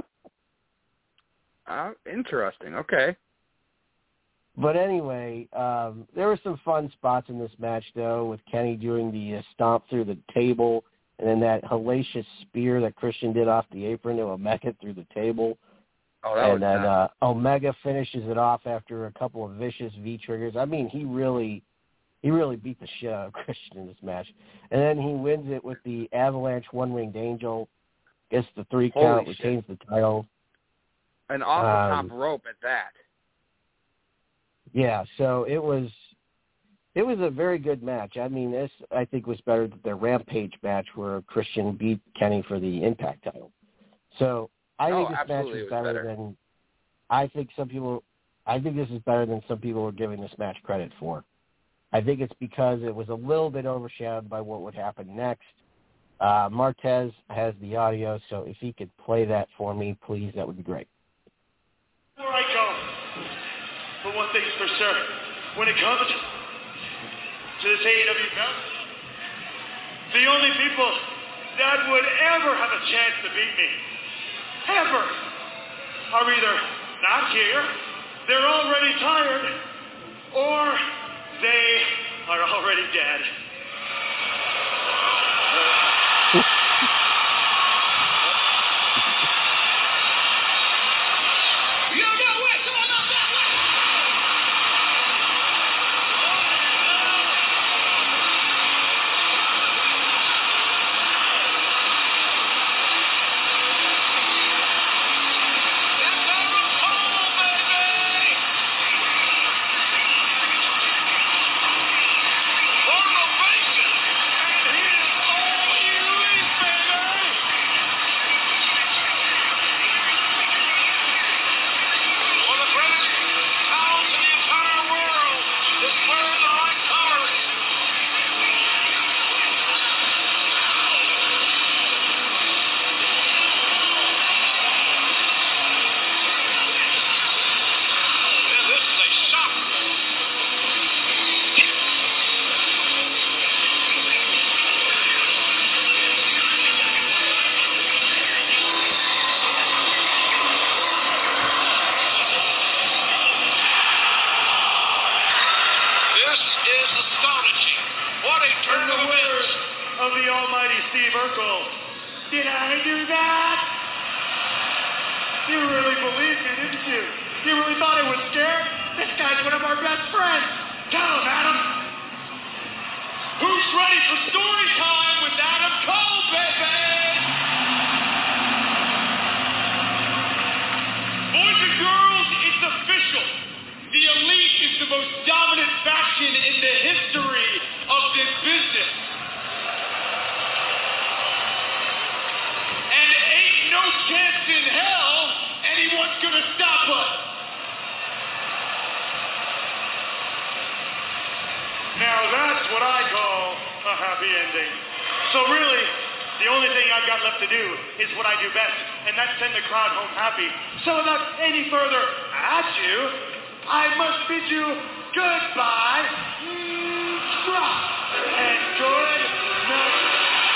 Uh, interesting. Okay. But anyway, um, there were some fun spots in this match, though, with Kenny doing the uh, stomp through the table, and then that hellacious spear that Christian did off the apron to Omega through the table. Oh, that and was then nuts. uh, Omega finishes it off after a couple of vicious V triggers. I mean, he really, he really beat the shit out of Christian in this match. And then he wins it with the Avalanche One Winged Angel, gets the three Holy count, shit. retains the title. And off the um, top rope at that. Yeah, so it was, it was a very good match. I mean, this I think was better than the Rampage match where Christian beat Kenny for the Impact title. So I Oh, think this match absolutely, was it was better, better. than. I think some people. I think this is better than some people were giving this match credit for. I think it's because it was a little bit overshadowed by what would happen next. Uh, Martez has the audio, so if he could play that for me, please, that would be great. Where I go, but one thing's for sure, when it comes to this A E W belt, the only people that would ever have a chance to beat me, ever, are either not here, they're already tired, or they are already dead. You know what's going on that way? That's Adam Cole, baby! Motivation! And he is all elite, baby! One of the greatest talents in the entire world is wearing the right colors. Man, this is a shock. This is astonishing. What a turn In of the events. words of the almighty Steve Urkel, did I do that? You really believed me, didn't you? You really thought I was scared? This guy's one of our best friends. Tell him, Adam. Who's ready for story time with Adam Cole, baby? what I call a happy ending. So really, the only thing I've got left to do is what I do best, and that's send the crowd home happy. So without any further ado, I must bid you goodbye and good night.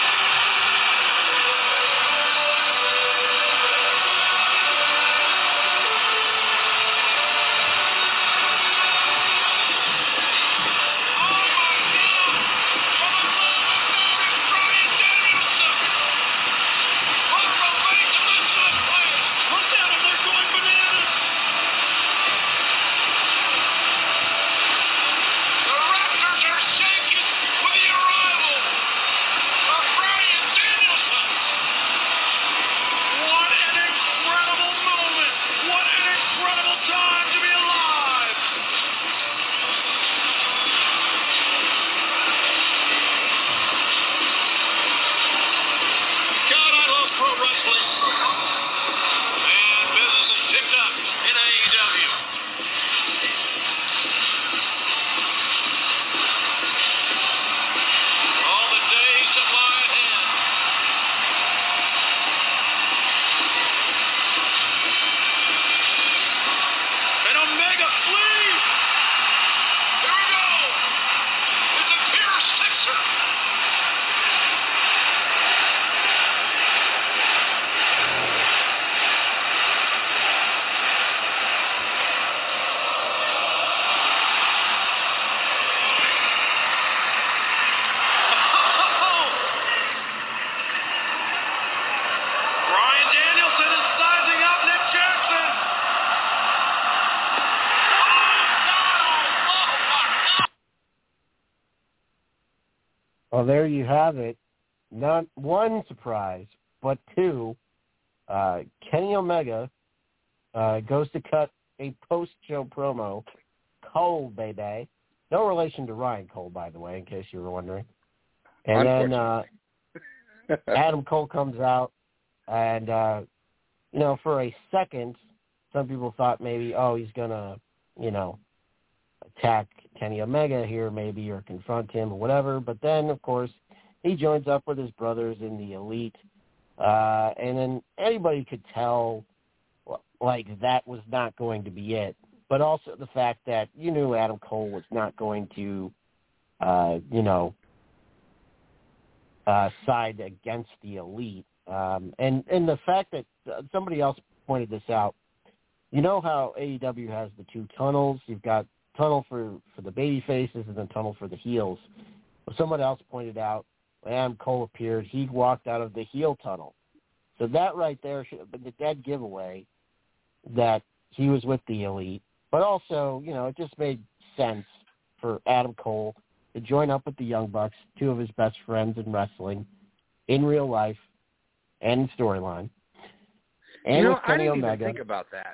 Well, there you have it. Not one surprise, but two. Uh, Kenny Omega uh, goes to cut a post-show promo. Cole, baby. No relation to Ryan Cole, by the way, in case you were wondering. And then uh, Adam Cole comes out, and, uh, you know, for a second, some people thought maybe, oh, he's going to, you know, attack Kenny Omega here maybe or confront him or whatever. But then, of course, he joins up with his brothers in the Elite. Uh, and then anybody could tell, like, that was not going to be it. But also the fact that you knew Adam Cole was not going to, uh, you know, uh, side against the Elite. Um, and, and the fact that uh, somebody else pointed this out, you know how A E W has the two tunnels? You've got tunnel for, for the baby faces and then tunnel for the heels. Well, someone else pointed out when Adam Cole appeared, he walked out of the heel tunnel. So that right there should have been the dead giveaway that he was with the Elite. But also, you know, it just made sense for Adam Cole to join up with the Young Bucks, two of his best friends in wrestling, in real life and storyline. And you know, with Kenny I didn't Omega. even think about that.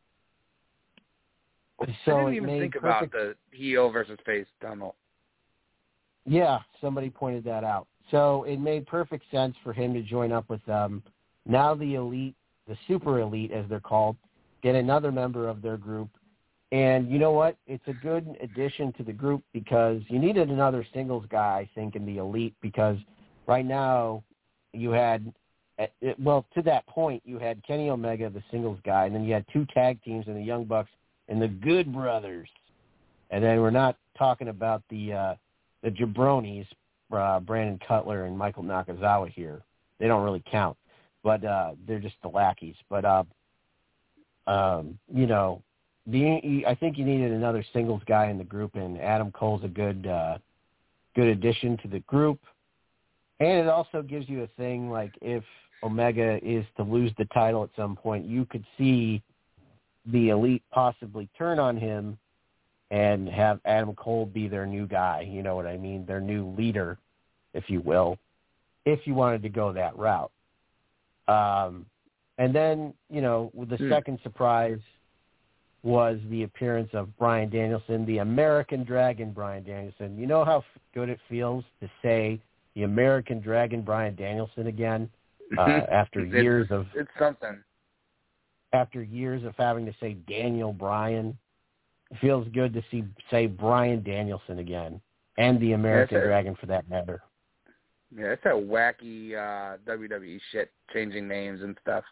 So I didn't it even made think perfect... about the heel versus face tunnel. Yeah, somebody pointed that out. So it made perfect sense for him to join up with them. Now the Elite, the Super Elite as they're called, get another member of their group. And you know what? It's a good addition to the group because you needed another singles guy, I think, in the Elite because right now you had, well, to that point, you had Kenny Omega, the singles guy, and then you had two tag teams in the Young Bucks and the Good Brothers. And then we're not talking about the uh, the jabronis, uh, Brandon Cutler and Michael Nakazawa here. They don't really count, but uh, they're just the lackeys. But, uh, um, you know, the, I think you needed another singles guy in the group, and Adam Cole's a good uh, good addition to the group. And it also gives you a thing like if Omega is to lose the title at some point, you could see the Elite possibly turn on him and have Adam Cole be their new guy, you know what I mean, their new leader, if you will, if you wanted to go that route. Um, and then, you know, the mm. second surprise was the appearance of Bryan Danielson, the American Dragon Bryan Danielson. You know how good it feels to say the American Dragon Bryan Danielson again uh, after years it's, of... It's something. After years of having to say Daniel Bryan. It feels good to see say Bryan Danielson again. and the American yeah, Dragon for that matter. Yeah, it's that wacky uh, W W E shit, changing names and stuff.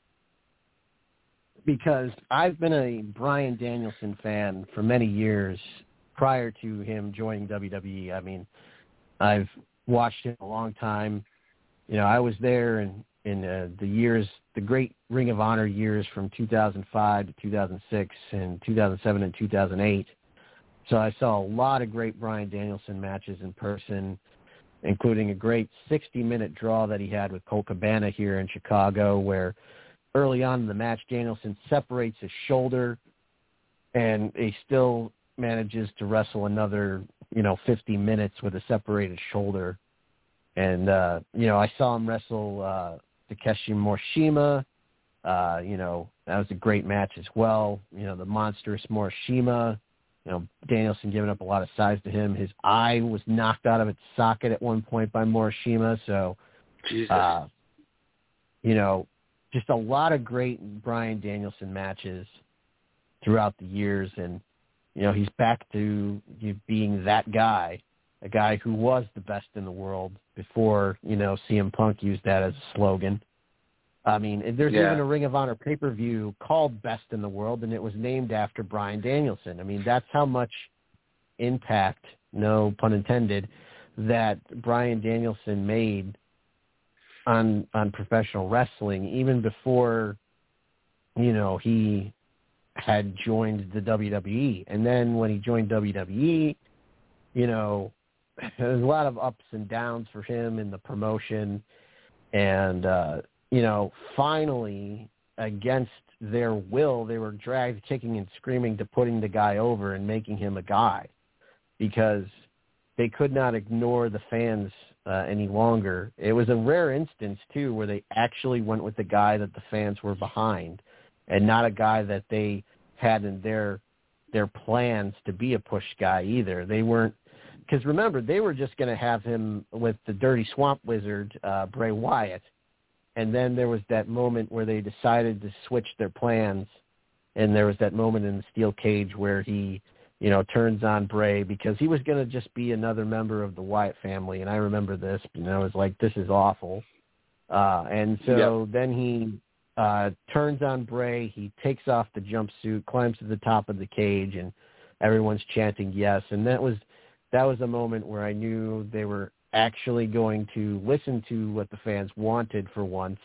Because I've been a Bryan Danielson fan for many years prior to him joining W W E. I mean, I've watched him a long time. You know, I was there in, in uh, the years, the great Ring of Honor years from two thousand five to two thousand six and two thousand seven and two thousand eight. So I saw a lot of great Bryan Danielson matches in person, including a great sixty-minute draw that he had with Colt Cabana here in Chicago, where early on in the match, Danielson separates his shoulder, and he still manages to wrestle another, you know, fifty minutes with a separated shoulder. And, uh, you know, I saw him wrestle uh, Takeshi Morishima. Uh, you know, that was a great match as well. You know, the monstrous Morishima. You know, Danielson giving up a lot of size to him. His eye was knocked out of its socket at one point by Morishima. So, uh, you know, just a lot of great Bryan Danielson matches throughout the years. And, you know, he's back to being that guy, a guy who was the best in the world before, you know, C M Punk used that as a slogan. I mean, there's yeah. even a Ring of Honor pay-per-view called Best in the World, and it was named after Bryan Danielson. I mean, that's how much impact, no pun intended, that Bryan Danielson made on on professional wrestling, even before, you know, he had joined the W W E. And then when he joined W W E, you know, there's a lot of ups and downs for him in the promotion. And, uh, you know, finally, against their will, they were dragged kicking and screaming to putting the guy over and making him a guy, because they could not ignore the fans uh, any longer. It was a rare instance, too, where they actually went with the guy that the fans were behind and not a guy that they had in their their plans to be a push guy either. They weren't, because remember, they were just going to have him with the Dirty Swamp Wizard, uh, Bray Wyatt. And then there was that moment where they decided to switch their plans. And there was that moment in the steel cage where he, you know, turns on Bray because he was going to just be another member of the Wyatt family. And I remember this, and I was like, this is awful. Uh, and so yep. then he uh, turns on Bray. He takes off the jumpsuit, climbs to the top of the cage, and everyone's chanting yes. And that was, that was a moment where I knew they were actually going to listen to what the fans wanted for once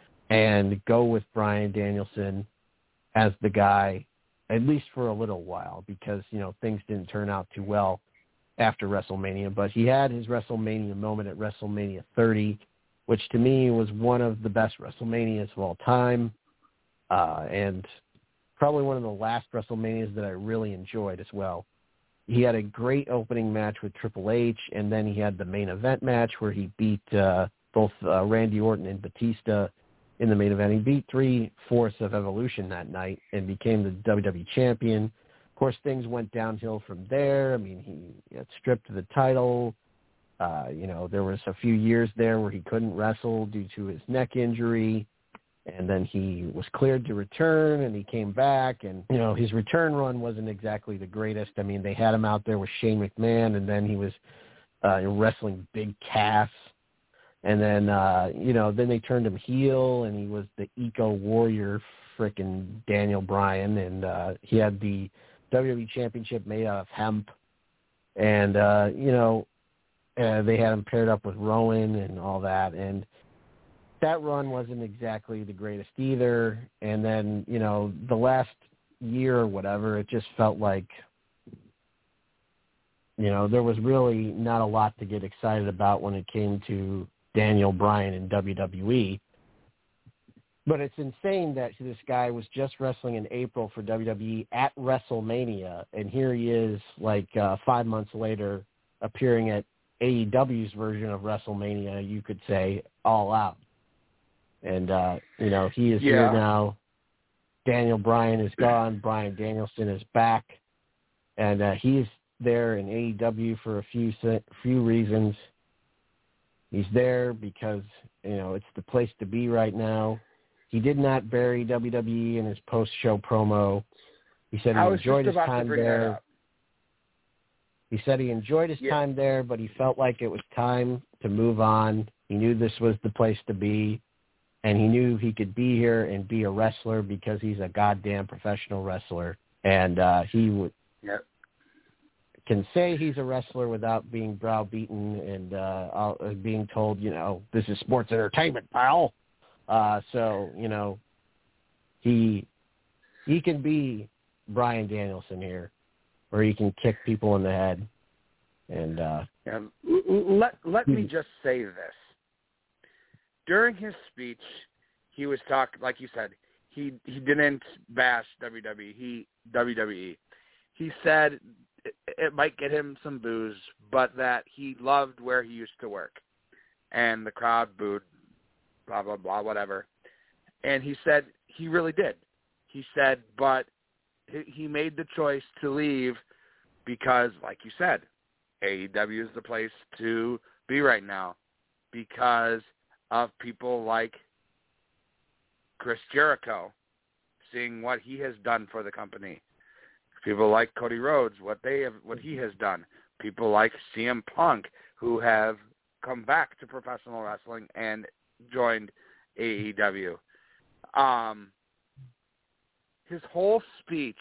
and go with Bryan Danielson as the guy, at least for a little while, because, you know, things didn't turn out too well after WrestleMania. But he had his WrestleMania moment at WrestleMania thirty, which to me was one of the best WrestleManias of all time, uh, and probably one of the last WrestleManias that I really enjoyed as well. He had a great opening match with Triple H, and then he had the main event match where he beat uh, both uh, Randy Orton and Batista in the main event. He beat three-fourths of Evolution that night and became the W W E champion. Of course, things went downhill from there. I mean, he got stripped of the title. Uh, you know, there was a few years there where he couldn't wrestle due to his neck injury. And then he was cleared to return, and he came back. And, you know, his return run wasn't exactly the greatest. I mean, they had him out there with Shane McMahon, and then he was uh, wrestling Big Cass. And then, uh, you know, then they turned him heel, and he was the Eco Warrior, frickin' Daniel Bryan. And uh, he had the W W E Championship made out of hemp. And, uh, you know, uh, they had him paired up with Rowan and all that. And that run wasn't exactly the greatest either. And then, you know, the last year or whatever, it just felt like, you know, there was really not a lot to get excited about when it came to Daniel Bryan in W W E. But it's insane that this guy was just wrestling in April for W W E at WrestleMania, and here he is, like, uh, five months later, appearing at A E W's version of WrestleMania, you could say, All Out. And, uh, you know, he is yeah. here now. Daniel Bryan is gone. Bryan Danielson is back. And uh, he's there in A E W for a few few reasons. He's there because, you know, it's the place to be right now. He did not bury W W E in his post-show promo. He said he enjoyed his time there. He said he enjoyed his Yeah. time there, but he felt like it was time to move on. He knew this was the place to be, and he knew he could be here and be a wrestler because he's a goddamn professional wrestler. And uh, he would Yep. can say he's a wrestler without being browbeaten and uh, being told, you know, this is sports entertainment, pal. Uh, so, you know, he he can be Bryan Danielson here, or he can kick people in the head. And uh, yeah. let let me just say this. During his speech, he was talking, like you said, he he didn't bash W W E. He W W E. He said it, it might get him some boos, but that he loved where he used to work, and the crowd booed, blah blah blah, whatever. And he said he really did. He said, but he made the choice to leave because, like you said, A E W is the place to be right now because of people like Chris Jericho, seeing what he has done for the company. People like Cody Rhodes, what they have, what he has done. People like C M Punk, who have come back to professional wrestling and joined A E W. Um, his whole speech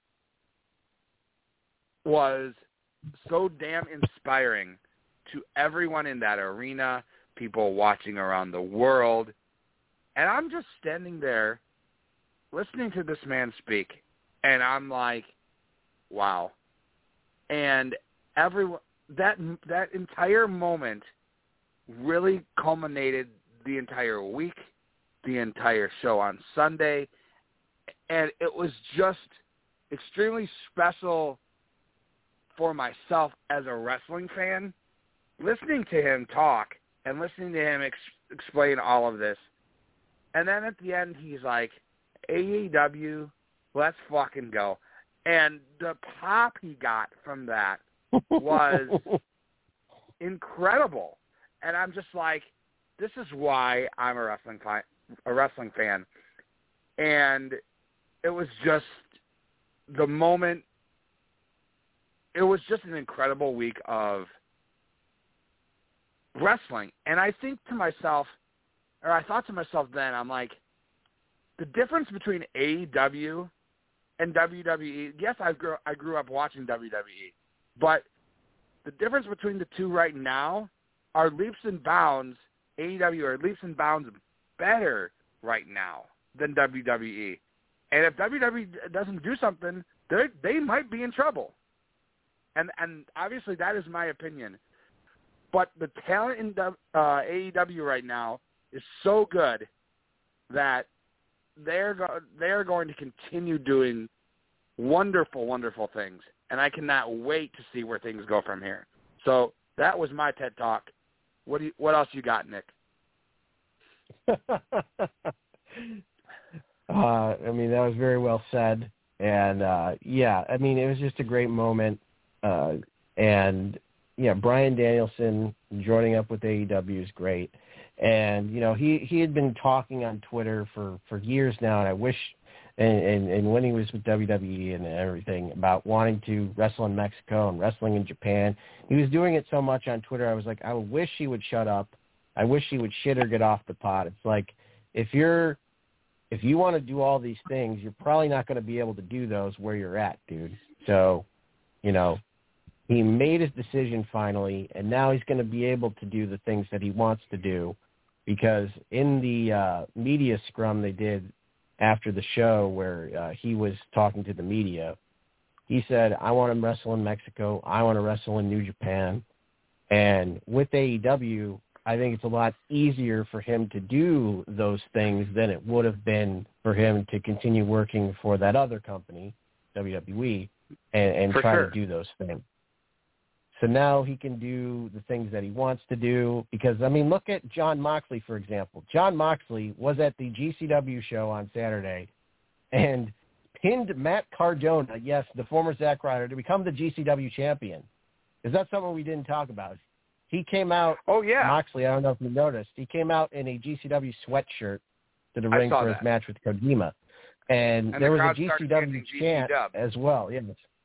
was so damn inspiring to everyone in that arena, people watching around the world. And I'm just standing there listening to this man speak, and I'm like, wow. And everyone, that that entire moment really culminated the entire week, the entire show on Sunday, and it was just extremely special for myself as a wrestling fan, listening to him talk and listening to him ex- explain all of this. And then at the end, he's like, A E W, let's fucking go. And the pop he got from that was incredible. And I'm just like, this is why I'm a wrestling fi- a wrestling fan. And it was just the moment. It was just an incredible week of wrestling. And I think to myself, or I thought to myself then, I'm like, the difference between A E W and W W E, yes, I grew, I grew up watching W W E, but the difference between the two right now are leaps and bounds. A E W are leaps and bounds better right now than W W E. And if W W E doesn't do something, they they might be in trouble. And and obviously that is my opinion. But the talent in uh, A E W right now is so good that they're go- they're going to continue doing wonderful, wonderful things. And I cannot wait to see where things go from here. So that was my TED Talk. What do you, what else you got, Nick? uh, I mean, that was very well said. And, uh, yeah, I mean, it was just a great moment. Uh, and, yeah, Bryan Danielson joining up with A E W is great. And, you know, he, he had been talking on Twitter for, for years now, and I wish, and, and, and when he was with W W E and everything, about wanting to wrestle in Mexico and wrestling in Japan. He was doing it so much on Twitter, I was like, I wish he would shut up. I wish he would shit or get off the pot. It's like, if you're, if you want to do all these things, you're probably not going to be able to do those where you're at, dude. So, you know, he made his decision finally, and now he's going to be able to do the things that he wants to do, because in the uh, media scrum they did after the show where uh, he was talking to the media, he said, I want to wrestle in Mexico. I want to wrestle in New Japan. And with A E W, I think it's a lot easier for him to do those things than it would have been for him to continue working for that other company, W W E, and, and try sure. to do those things. So now he can do the things that he wants to do because, I mean, look at Jon Moxley, for example. Jon Moxley was at the G C W show on Saturday and pinned Matt Cardona, yes, the former Zack Ryder, to become the G C W champion. Is that something we didn't talk about? He came out, oh, yeah. Moxley, I don't know if you noticed, he came out in a G C W sweatshirt to the I ring for that. his match with Kojima. And, and there the was a G C W chant G C W. as well, yes.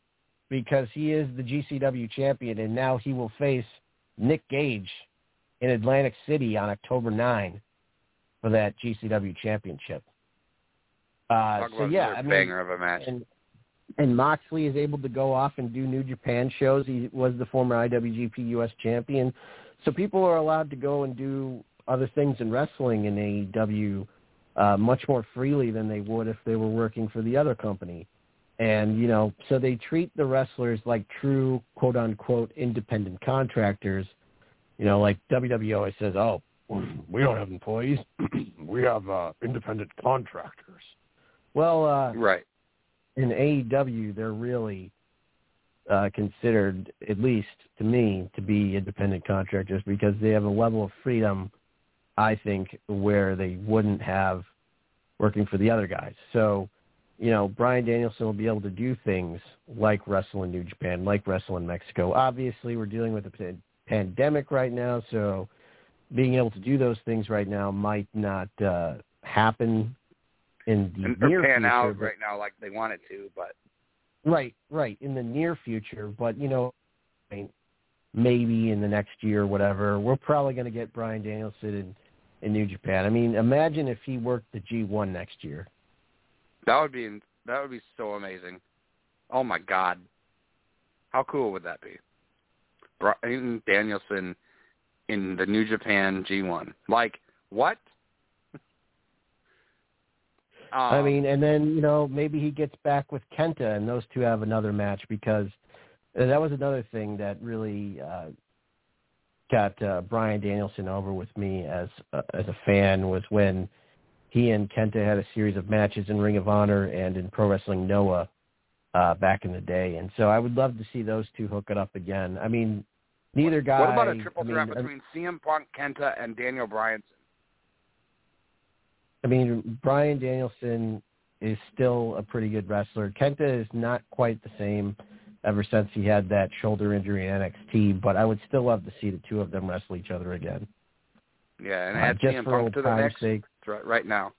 because he is the G C W champion, and now he will face Nick Gage in Atlantic City on October ninth for that G C W championship. Uh, Talk so about yeah, another I mean, banger of a match. And, and Moxley is able to go off and do New Japan shows. He was the former I W G P U S champion. So people are allowed to go and do other things in wrestling in A E W uh, much more freely than they would if they were working for the other company. And, you know, so they treat the wrestlers like true, quote-unquote, independent contractors. You know, like W W E always says, oh, we don't have employees. we have uh, independent contractors. Well, uh, right. in A E W, they're really uh, considered, at least to me, to be independent contractors because they have a level of freedom, I think, where they wouldn't have working for the other guys. So, you know, Bryan Danielson will be able to do things like wrestle in New Japan, like wrestle in Mexico. Obviously, we're dealing with a p- pandemic right now, so being able to do those things right now might not uh, happen in the and near pan future. out but, right now like they want it to, but right, right, in the near future. But, you know, I mean, maybe in the next year or whatever, we're probably going to get Bryan Danielson in, in New Japan. I mean, imagine if he worked the G one next year. That would be that would be so amazing. Oh my God, how cool would that be? Bryan Danielson in the New Japan G one. Like what? um, I mean, and then you know maybe he gets back with Kenta, and those two have another match because that was another thing that really uh, got uh, Bryan Danielson over with me as uh, as a fan was when he and Kenta had a series of matches in Ring of Honor and in Pro Wrestling Noah uh, back in the day. And so I would love to see those two hook it up again. I mean, neither guy... What about a triple I mean, threat between C M Punk, Kenta, and Daniel Bryanson? I mean, Bryan Danielson is still a pretty good wrestler. Kenta is not quite the same ever since he had that shoulder injury in N X T, but I would still love to see the two of them wrestle each other again. Yeah, and Uh, add just C M for Punk old to the time's next sake. right, right now.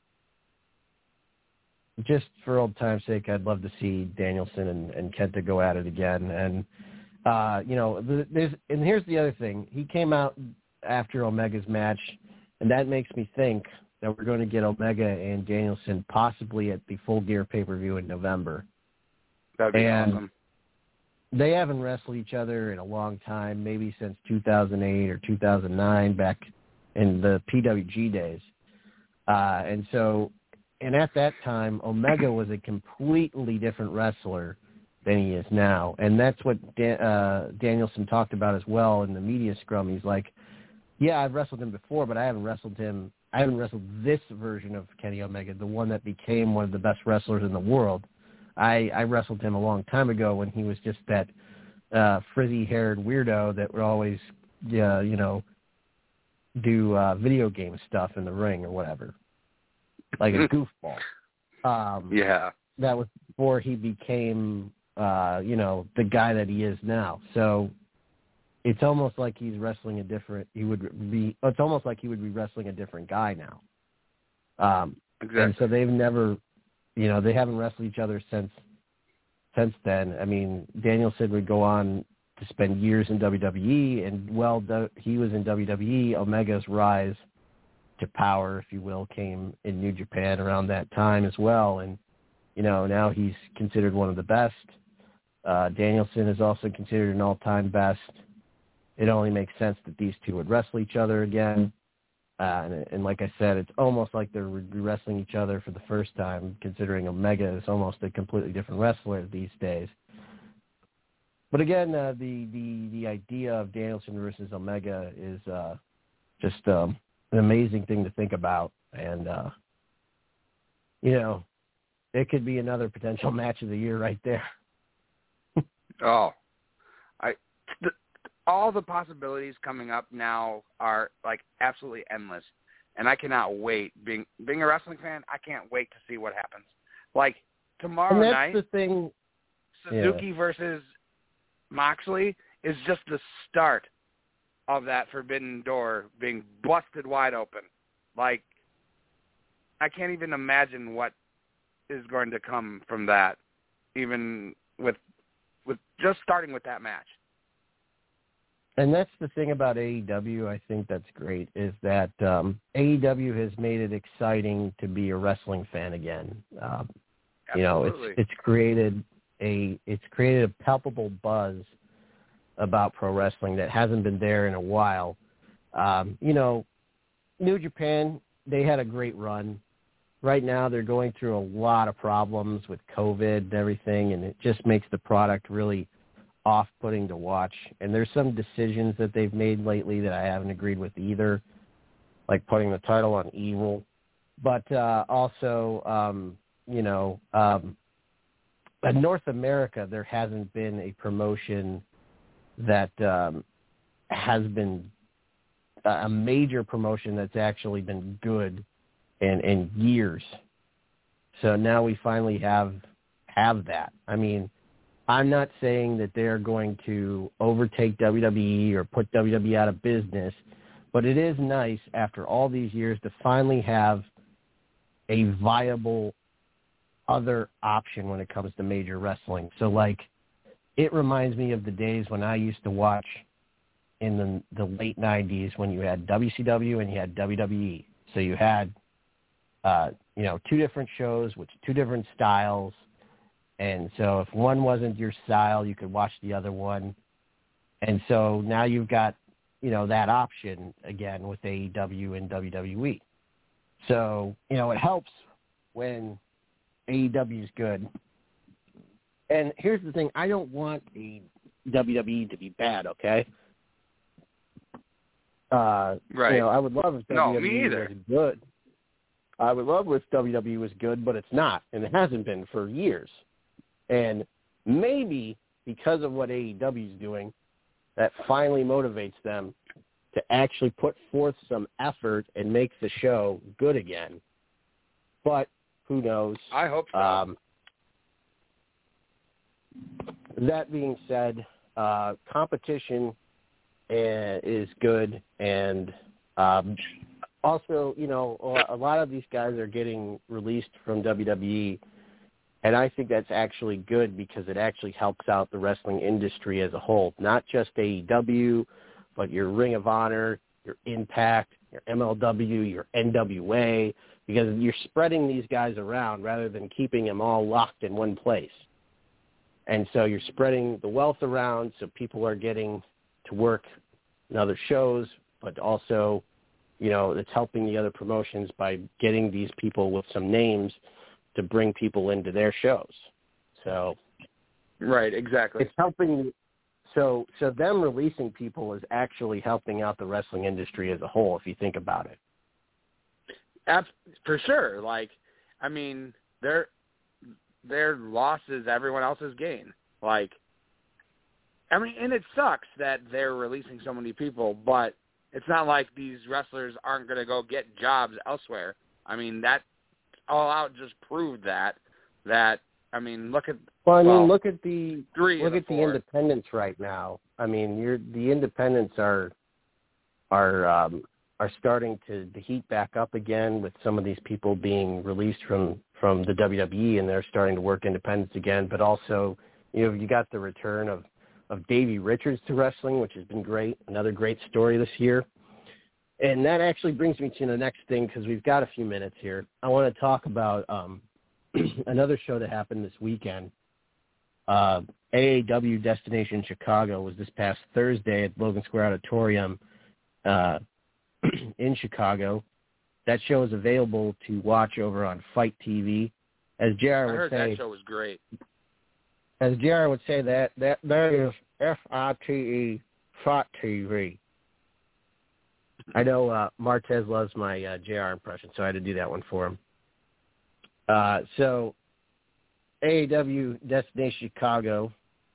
Just for old time's sake, I'd love to see Danielson and, and Kenta go at it again. And, uh, you know, there's, and here's the other thing. He came out after Omega's match, and that makes me think that we're going to get Omega and Danielson possibly at the Full Gear pay-per-view in November. That'd be and awesome. They haven't wrestled each other in a long time, maybe since two thousand eight or two thousand nine, back in the P W G days. Uh, and so... And at that time, Omega was a completely different wrestler than he is now. And that's what Dan, uh, Danielson talked about as well in the media scrum. He's like, yeah, I've wrestled him before, but I haven't wrestled him. I haven't wrestled this version of Kenny Omega, the one that became one of the best wrestlers in the world. I, I wrestled him a long time ago when he was just that uh, frizzy-haired weirdo that would always, uh, you know, do uh, video game stuff in the ring or whatever. Like a goofball. Um, yeah. That was before he became, uh, you know, the guy that he is now. So it's almost like he's wrestling a different, he would be, it's almost like he would be wrestling a different guy now. Um, exactly. And so they've never, you know, they haven't wrestled each other since, since then. I mean, Danielson would go on to spend years in W W E, and while he was in W W E, Omega's rise to power, if you will, came in New Japan around that time as well. And, you know, now he's considered one of the best. Uh, Danielson is also considered an all-time best. It only makes sense that these two would wrestle each other again. Uh, and, and like I said, it's almost like they're wrestling each other for the first time, considering Omega is almost a completely different wrestler these days. But again, uh, the, the, the idea of Danielson versus Omega is uh, just um, – an amazing thing to think about. And, uh, you know, it could be another potential match of the year right there. oh, I, the, all the possibilities coming up now are like absolutely endless. And I cannot wait. Being, being a wrestling fan, I can't wait to see what happens. Like tomorrow and that's night, the thing. Suzuki yeah. versus Moxley is just the start of that forbidden door being busted wide open. Like, I can't even imagine what is going to come from that, even with with just starting with that match. And that's the thing about A E W, I think that's great, is that um, A E W has made it exciting to be a wrestling fan again. Um, you know, it's it's created a it's created a palpable buzz about pro wrestling that hasn't been there in a while. Um, you know, New Japan, they had a great run. Right now, they're going through a lot of problems with COVID and everything, and it just makes the product really off-putting to watch. And there's some decisions that they've made lately that I haven't agreed with either, like putting the title on Evil. But uh, also, um, you know, um, in North America, there hasn't been a promotion that um, has been a major promotion that's actually been good in, in years. So now we finally have have that. I mean, I'm not saying that they're going to overtake W W E or put W W E out of business, but it is nice after all these years to finally have a viable other option when it comes to major wrestling. So, like, it reminds me of the days when I used to watch in the, the late nineties when you had W C W and you had W W E. So you had, uh, you know, two different shows with two different styles. And so if one wasn't your style, you could watch the other one. And so now you've got, you know, that option again with A E W and W W E. So, you know, it helps when A E W is good. And here's the thing. I don't want the W W E to be bad, okay? Uh, right. You know, I would love if no, W W E me either. was good. I would love if W W E was good, but it's not, and it hasn't been for years. And maybe because of what A E W is doing, that finally motivates them to actually put forth some effort and make the show good again. But who knows? I hope so. Um, that being said, uh, competition uh, is good, and um, also, you know, a lot of these guys are getting released from W W E, and I think that's actually good because it actually helps out the wrestling industry as a whole, not just A E W, but your Ring of Honor, your Impact, your M L W, your N W A, because you're spreading these guys around rather than keeping them all locked in one place. And so you're spreading the wealth around so people are getting to work in other shows, but also, you know, it's helping the other promotions by getting these people with some names to bring people into their shows. So, right, exactly. It's helping. So, so them releasing people is actually helping out the wrestling industry as a whole, if you think about it. Ab- for sure. Like, I mean, their their loss is everyone else's gain. Like, I mean, and it sucks that they're releasing so many people, but it's not like these wrestlers aren't going to go get jobs elsewhere. I mean, that All Out just proved that. That I mean, look at well, I mean, well, look at the three look the at the four. independents right now. I mean, you're the independents are are um, are starting to, to heat back up again with some of these people being released from, from the W W E, and they're starting to work independents again. But also, you know, you got the return of of Davey Richards to wrestling, which has been great. Another great story this year. And that actually brings me to the next thing, because we've got a few minutes here. I want to talk about um, another show that happened this weekend. Uh, A A W Destination Chicago was this past Thursday at Logan Square Auditorium uh, in Chicago. That show is available to watch over on Fight T V. As J R I would heard say, that show was great. As J R would say, that that that is F I T E Fight T V. I know uh, Martez loves my uh, J R impression, so I had to do that one for him. Uh, so, A A W Destination Chicago.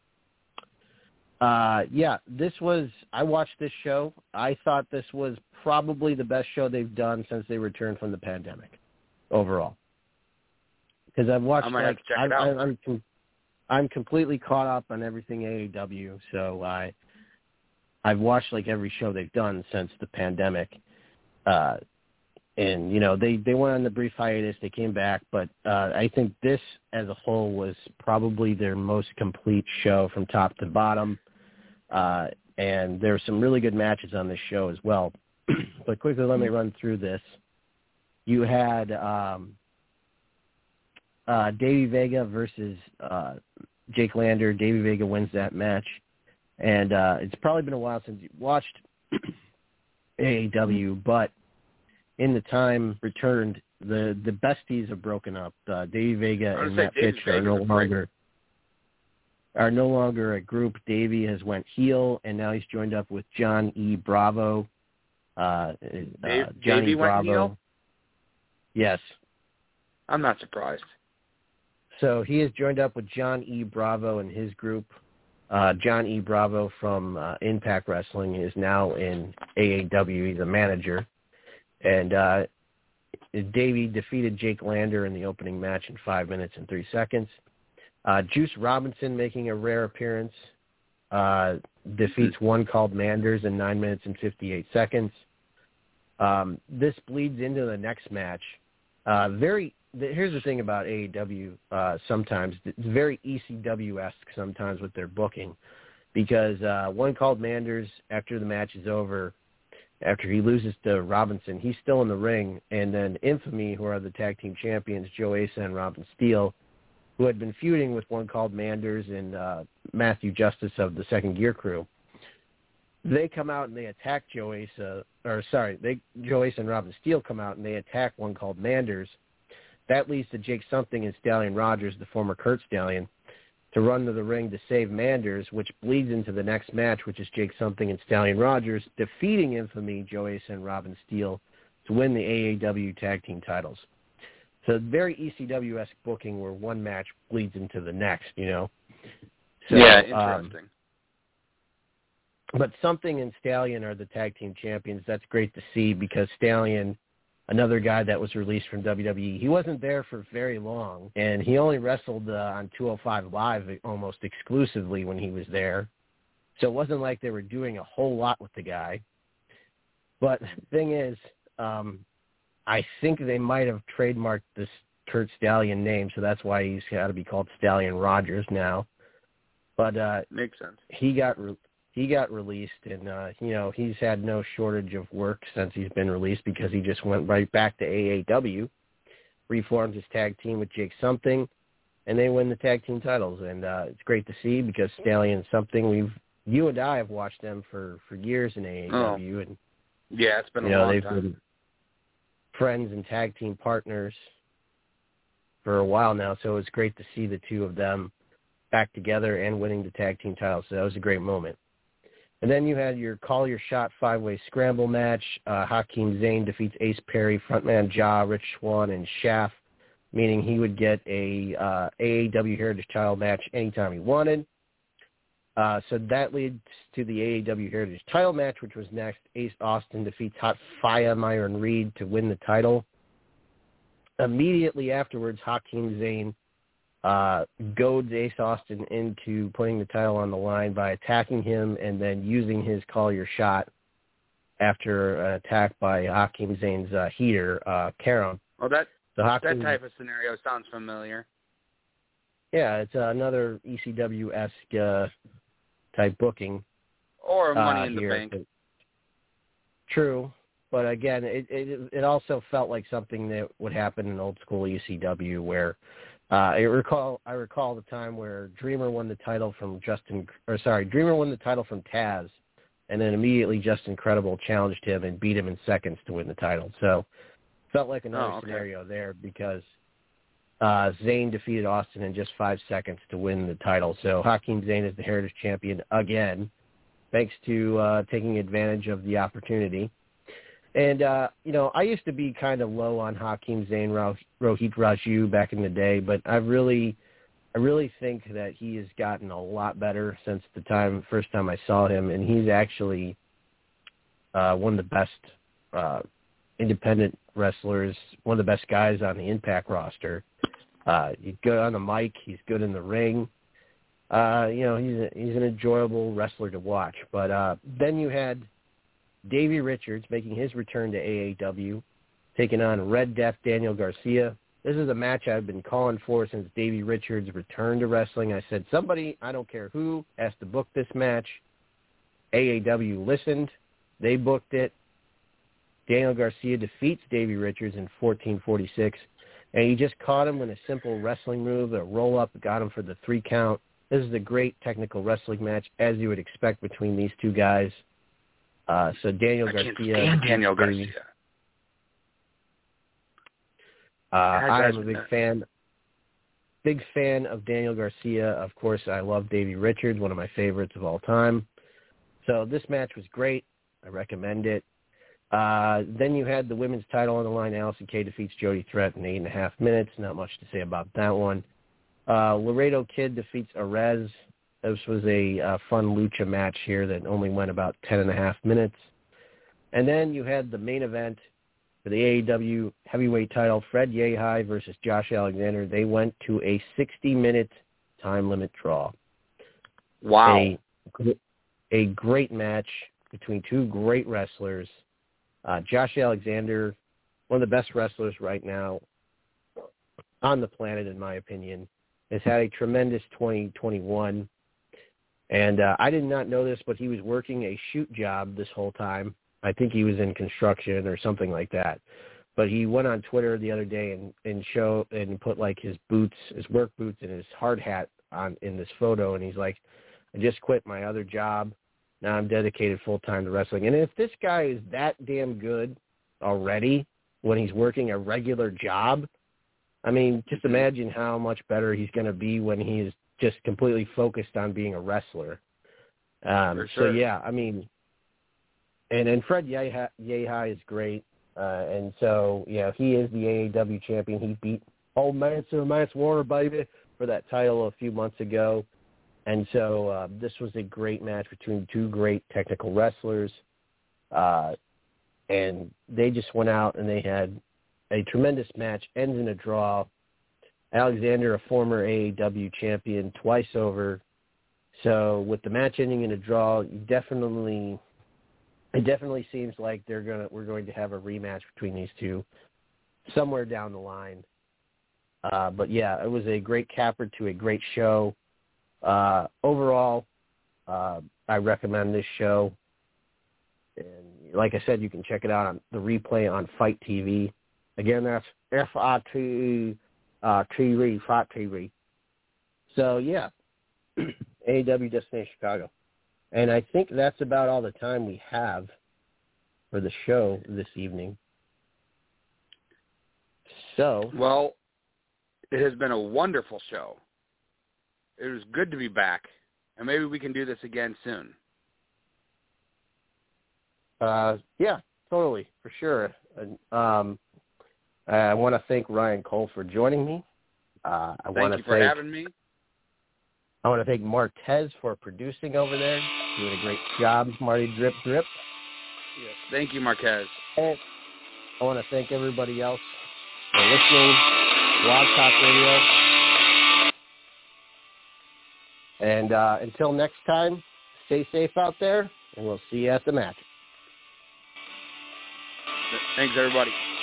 Uh, yeah, this was, I watched this show. I thought this was probably the best show they've done since they returned from the pandemic, overall. Because I've watched, I might have like, to check I, it out. I, I'm, com- I'm completely caught up on everything A A W, so I, I've watched, like, every show they've done since the pandemic. Uh, and you know they, they went on the brief hiatus. They came back, but uh, I think this as a whole was probably their most complete show from top to bottom. Uh, and there were some really good matches on this show as well. But quickly, let me run through this. You had um, uh, Davey Vega versus uh, Jake Lander. Davey Vega wins that match. And uh, it's probably been a while since you watched A E W, but in the time returned, the, the besties have broken up. Uh, Davey Vega and Matt Fitch are no longer are no longer a group. Davey has went heel, and now he's joined up with John E. Bravo. Uh, Dave, uh, Johnny Davey Bravo. went heel? Yes. I'm not surprised. So he has joined up with John E. Bravo and his group. Uh, John E. Bravo from uh, Impact Wrestling is now in A E W. He's a manager. And uh, Davey defeated Jake Lander in the opening match in five minutes and three seconds. Uh, Juice Robinson making a rare appearance. Uh, defeats one called Manders in nine minutes and fifty-eight seconds. Um, this bleeds into the next match. Uh, very here's the thing about A E W. Uh, sometimes it's very E C W-esque sometimes with their booking, because uh, one called Manders after the match is over, after he loses to Robinson, he's still in the ring, and then Infamy, who are the tag team champions, Joe Asa and Robin Steele, who had been feuding with one called Manders and uh, Matthew Justice of the Second Gear Crew. They come out and they attack Joe Asa, or sorry, they Joe Asa and Robin Steele come out and they attack one called Manders. That leads to Jake Something and Stallion Rogers, the former Kurt Stallion, to run to the ring to save Manders, which bleeds into the next match, which is Jake Something and Stallion Rogers defeating Infamy, Joe Asa and Robin Steele to win the A E W tag team titles. So very E C W-esque booking where one match bleeds into the next, you know. So, yeah, interesting. Um, but Something and Stallion are the tag team champions. That's great to see, because Stallion, another guy that was released from W W E, he wasn't there for very long, and he only wrestled uh, on two oh five Live almost exclusively when he was there. So it wasn't like they were doing a whole lot with the guy. But the thing is, um, I think they might have trademarked this Kurt Stallion name, so that's why he's got to be called Stallion Rogers now. But uh, makes sense. He got re- he got released, and uh, you know he's had no shortage of work since he's been released, because he just went right back to A E W, reformed his tag team with Jake Something, and they win the tag team titles. And uh, it's great to see, because Stallion and Something, we've you and I have watched them for, for years in A E W, oh. and yeah, it's been a you know, long they've time. Been friends and tag team partners for a while now, so it's great to see the two of them back together and winning the tag team titles. So that was a great moment. And then you had your Call Your Shot five-way scramble match. Uh, Hakeem Zane defeats Ace Perry, Frontman Ja, Rich Swann, and Shaft, meaning he would get a uh, A E W Heritage title match anytime he wanted. Uh, so that leads to the A E W Heritage title match, which was next. Ace Austin defeats Hot Fire Myron Reed to win the title. Immediately afterwards, Hakeem Zane uh, goads Ace Austin into putting the title on the line by attacking him and then using his Call Your Shot after an attack by Hakeem Zane's uh, heater, uh, Karam. Oh, that, so Hakeem, that type of scenario sounds familiar. Yeah, it's uh, another E C W-esque uh, type booking. Or Money uh, in the here. Bank. True. But again, it, it it also felt like something that would happen in old school E C W, where uh, I recall I recall the time where Dreamer won the title from Justin, or sorry, Dreamer won the title from Taz, and then immediately Justin Credible challenged him and beat him in seconds to win the title. So felt like another oh, okay. scenario there, because uh, Zayn defeated Austin in just five seconds to win the title. So Hakeem Zane is the Heritage Champion again, thanks to uh, taking advantage of the opportunity. And, uh, you know, I used to be kind of low on Hakeem Zane, Rohit Raju back in the day, but I really I really think that he has gotten a lot better since the time first time I saw him, and he's actually uh, one of the best uh, independent wrestlers, one of the best guys on the Impact roster. Uh, he's good on the mic. He's good in the ring. Uh, you know, he's a, he's an enjoyable wrestler to watch. But uh, then you had Davey Richards making his return to A E W, taking on Red Death Daniel Garcia. This is a match I've been calling for since Davey Richards returned to wrestling. I said, somebody, I don't care who, has to book this match. A A W listened. They booked it. Daniel Garcia defeats Davey Richards in fourteen forty-six, and he just caught him with a simple wrestling move, a roll-up, got him for the three count. This is a great technical wrestling match, as you would expect between these two guys. Uh, so Daniel I Garcia. can't stand Daniel Garcia. Uh, I am a big fan. Big fan of Daniel Garcia. Of course, I love Davey Richards, one of my favorites of all time. So this match was great. I recommend it. Uh, then you had the women's title on the line. Allison Kay defeats Jody Threat in eight and a half minutes. Not much to say about that one. Uh, Laredo Kid defeats Arez. This was a uh, fun lucha match here that only went about ten and a half minutes. And then you had the main event for the A E W heavyweight title, Fred Yehi versus Josh Alexander. They went to a sixty-minute time limit draw. Wow. A, a great match between two great wrestlers. Uh, Josh Alexander, one of the best wrestlers right now on the planet, in my opinion, has had a tremendous twenty twenty-one. And uh, I did not know this, but he was working a shoot job this whole time. I think he was in construction or something like that. But he went on Twitter the other day and, and show and put like his boots, his work boots, and his hard hat on in this photo. And he's like, I just quit my other job. Now I'm dedicated full time to wrestling. And if this guy is that damn good already when he's working a regular job, I mean, just imagine how much better he's going to be when he is just completely focused on being a wrestler. Um, For sure. So yeah, I mean. And and Fred Yehi, Yehi is great, uh, and so yeah, he is the A E W champion. He beat old Mance or Mance Warner, baby, for that title a few months ago, and so uh, this was a great match between two great technical wrestlers, uh, and they just went out and they had a tremendous match. Ends in a draw. Alexander, a former A E W champion, twice over. So with the match ending in a draw, you definitely. It definitely seems like they're gonna we're going to have a rematch between these two somewhere down the line. Uh, but yeah, it was a great capper to a great show. Uh, overall, uh, I recommend this show. And like I said, you can check it out on the replay on Fight T V. Again, that's F I T E uh, T V, Fight T V. So yeah, A E W Destination Chicago. And I think that's about all the time we have for the show this evening. So, well, it has been a wonderful show. It was good to be back, and maybe we can do this again soon. Uh, yeah, totally, for sure. And, um, I want to thank Ryan Cole for joining me. Uh, I Thank want you to for thank, having me. I want to thank Martez for producing over there. Doing a great job, Marty Drip Drip. Yes. Thank you, Marquez. And I want to thank everybody else for listening. Blog Talk Radio. And uh, until next time, stay safe out there, and we'll see you at the match. Thanks, everybody.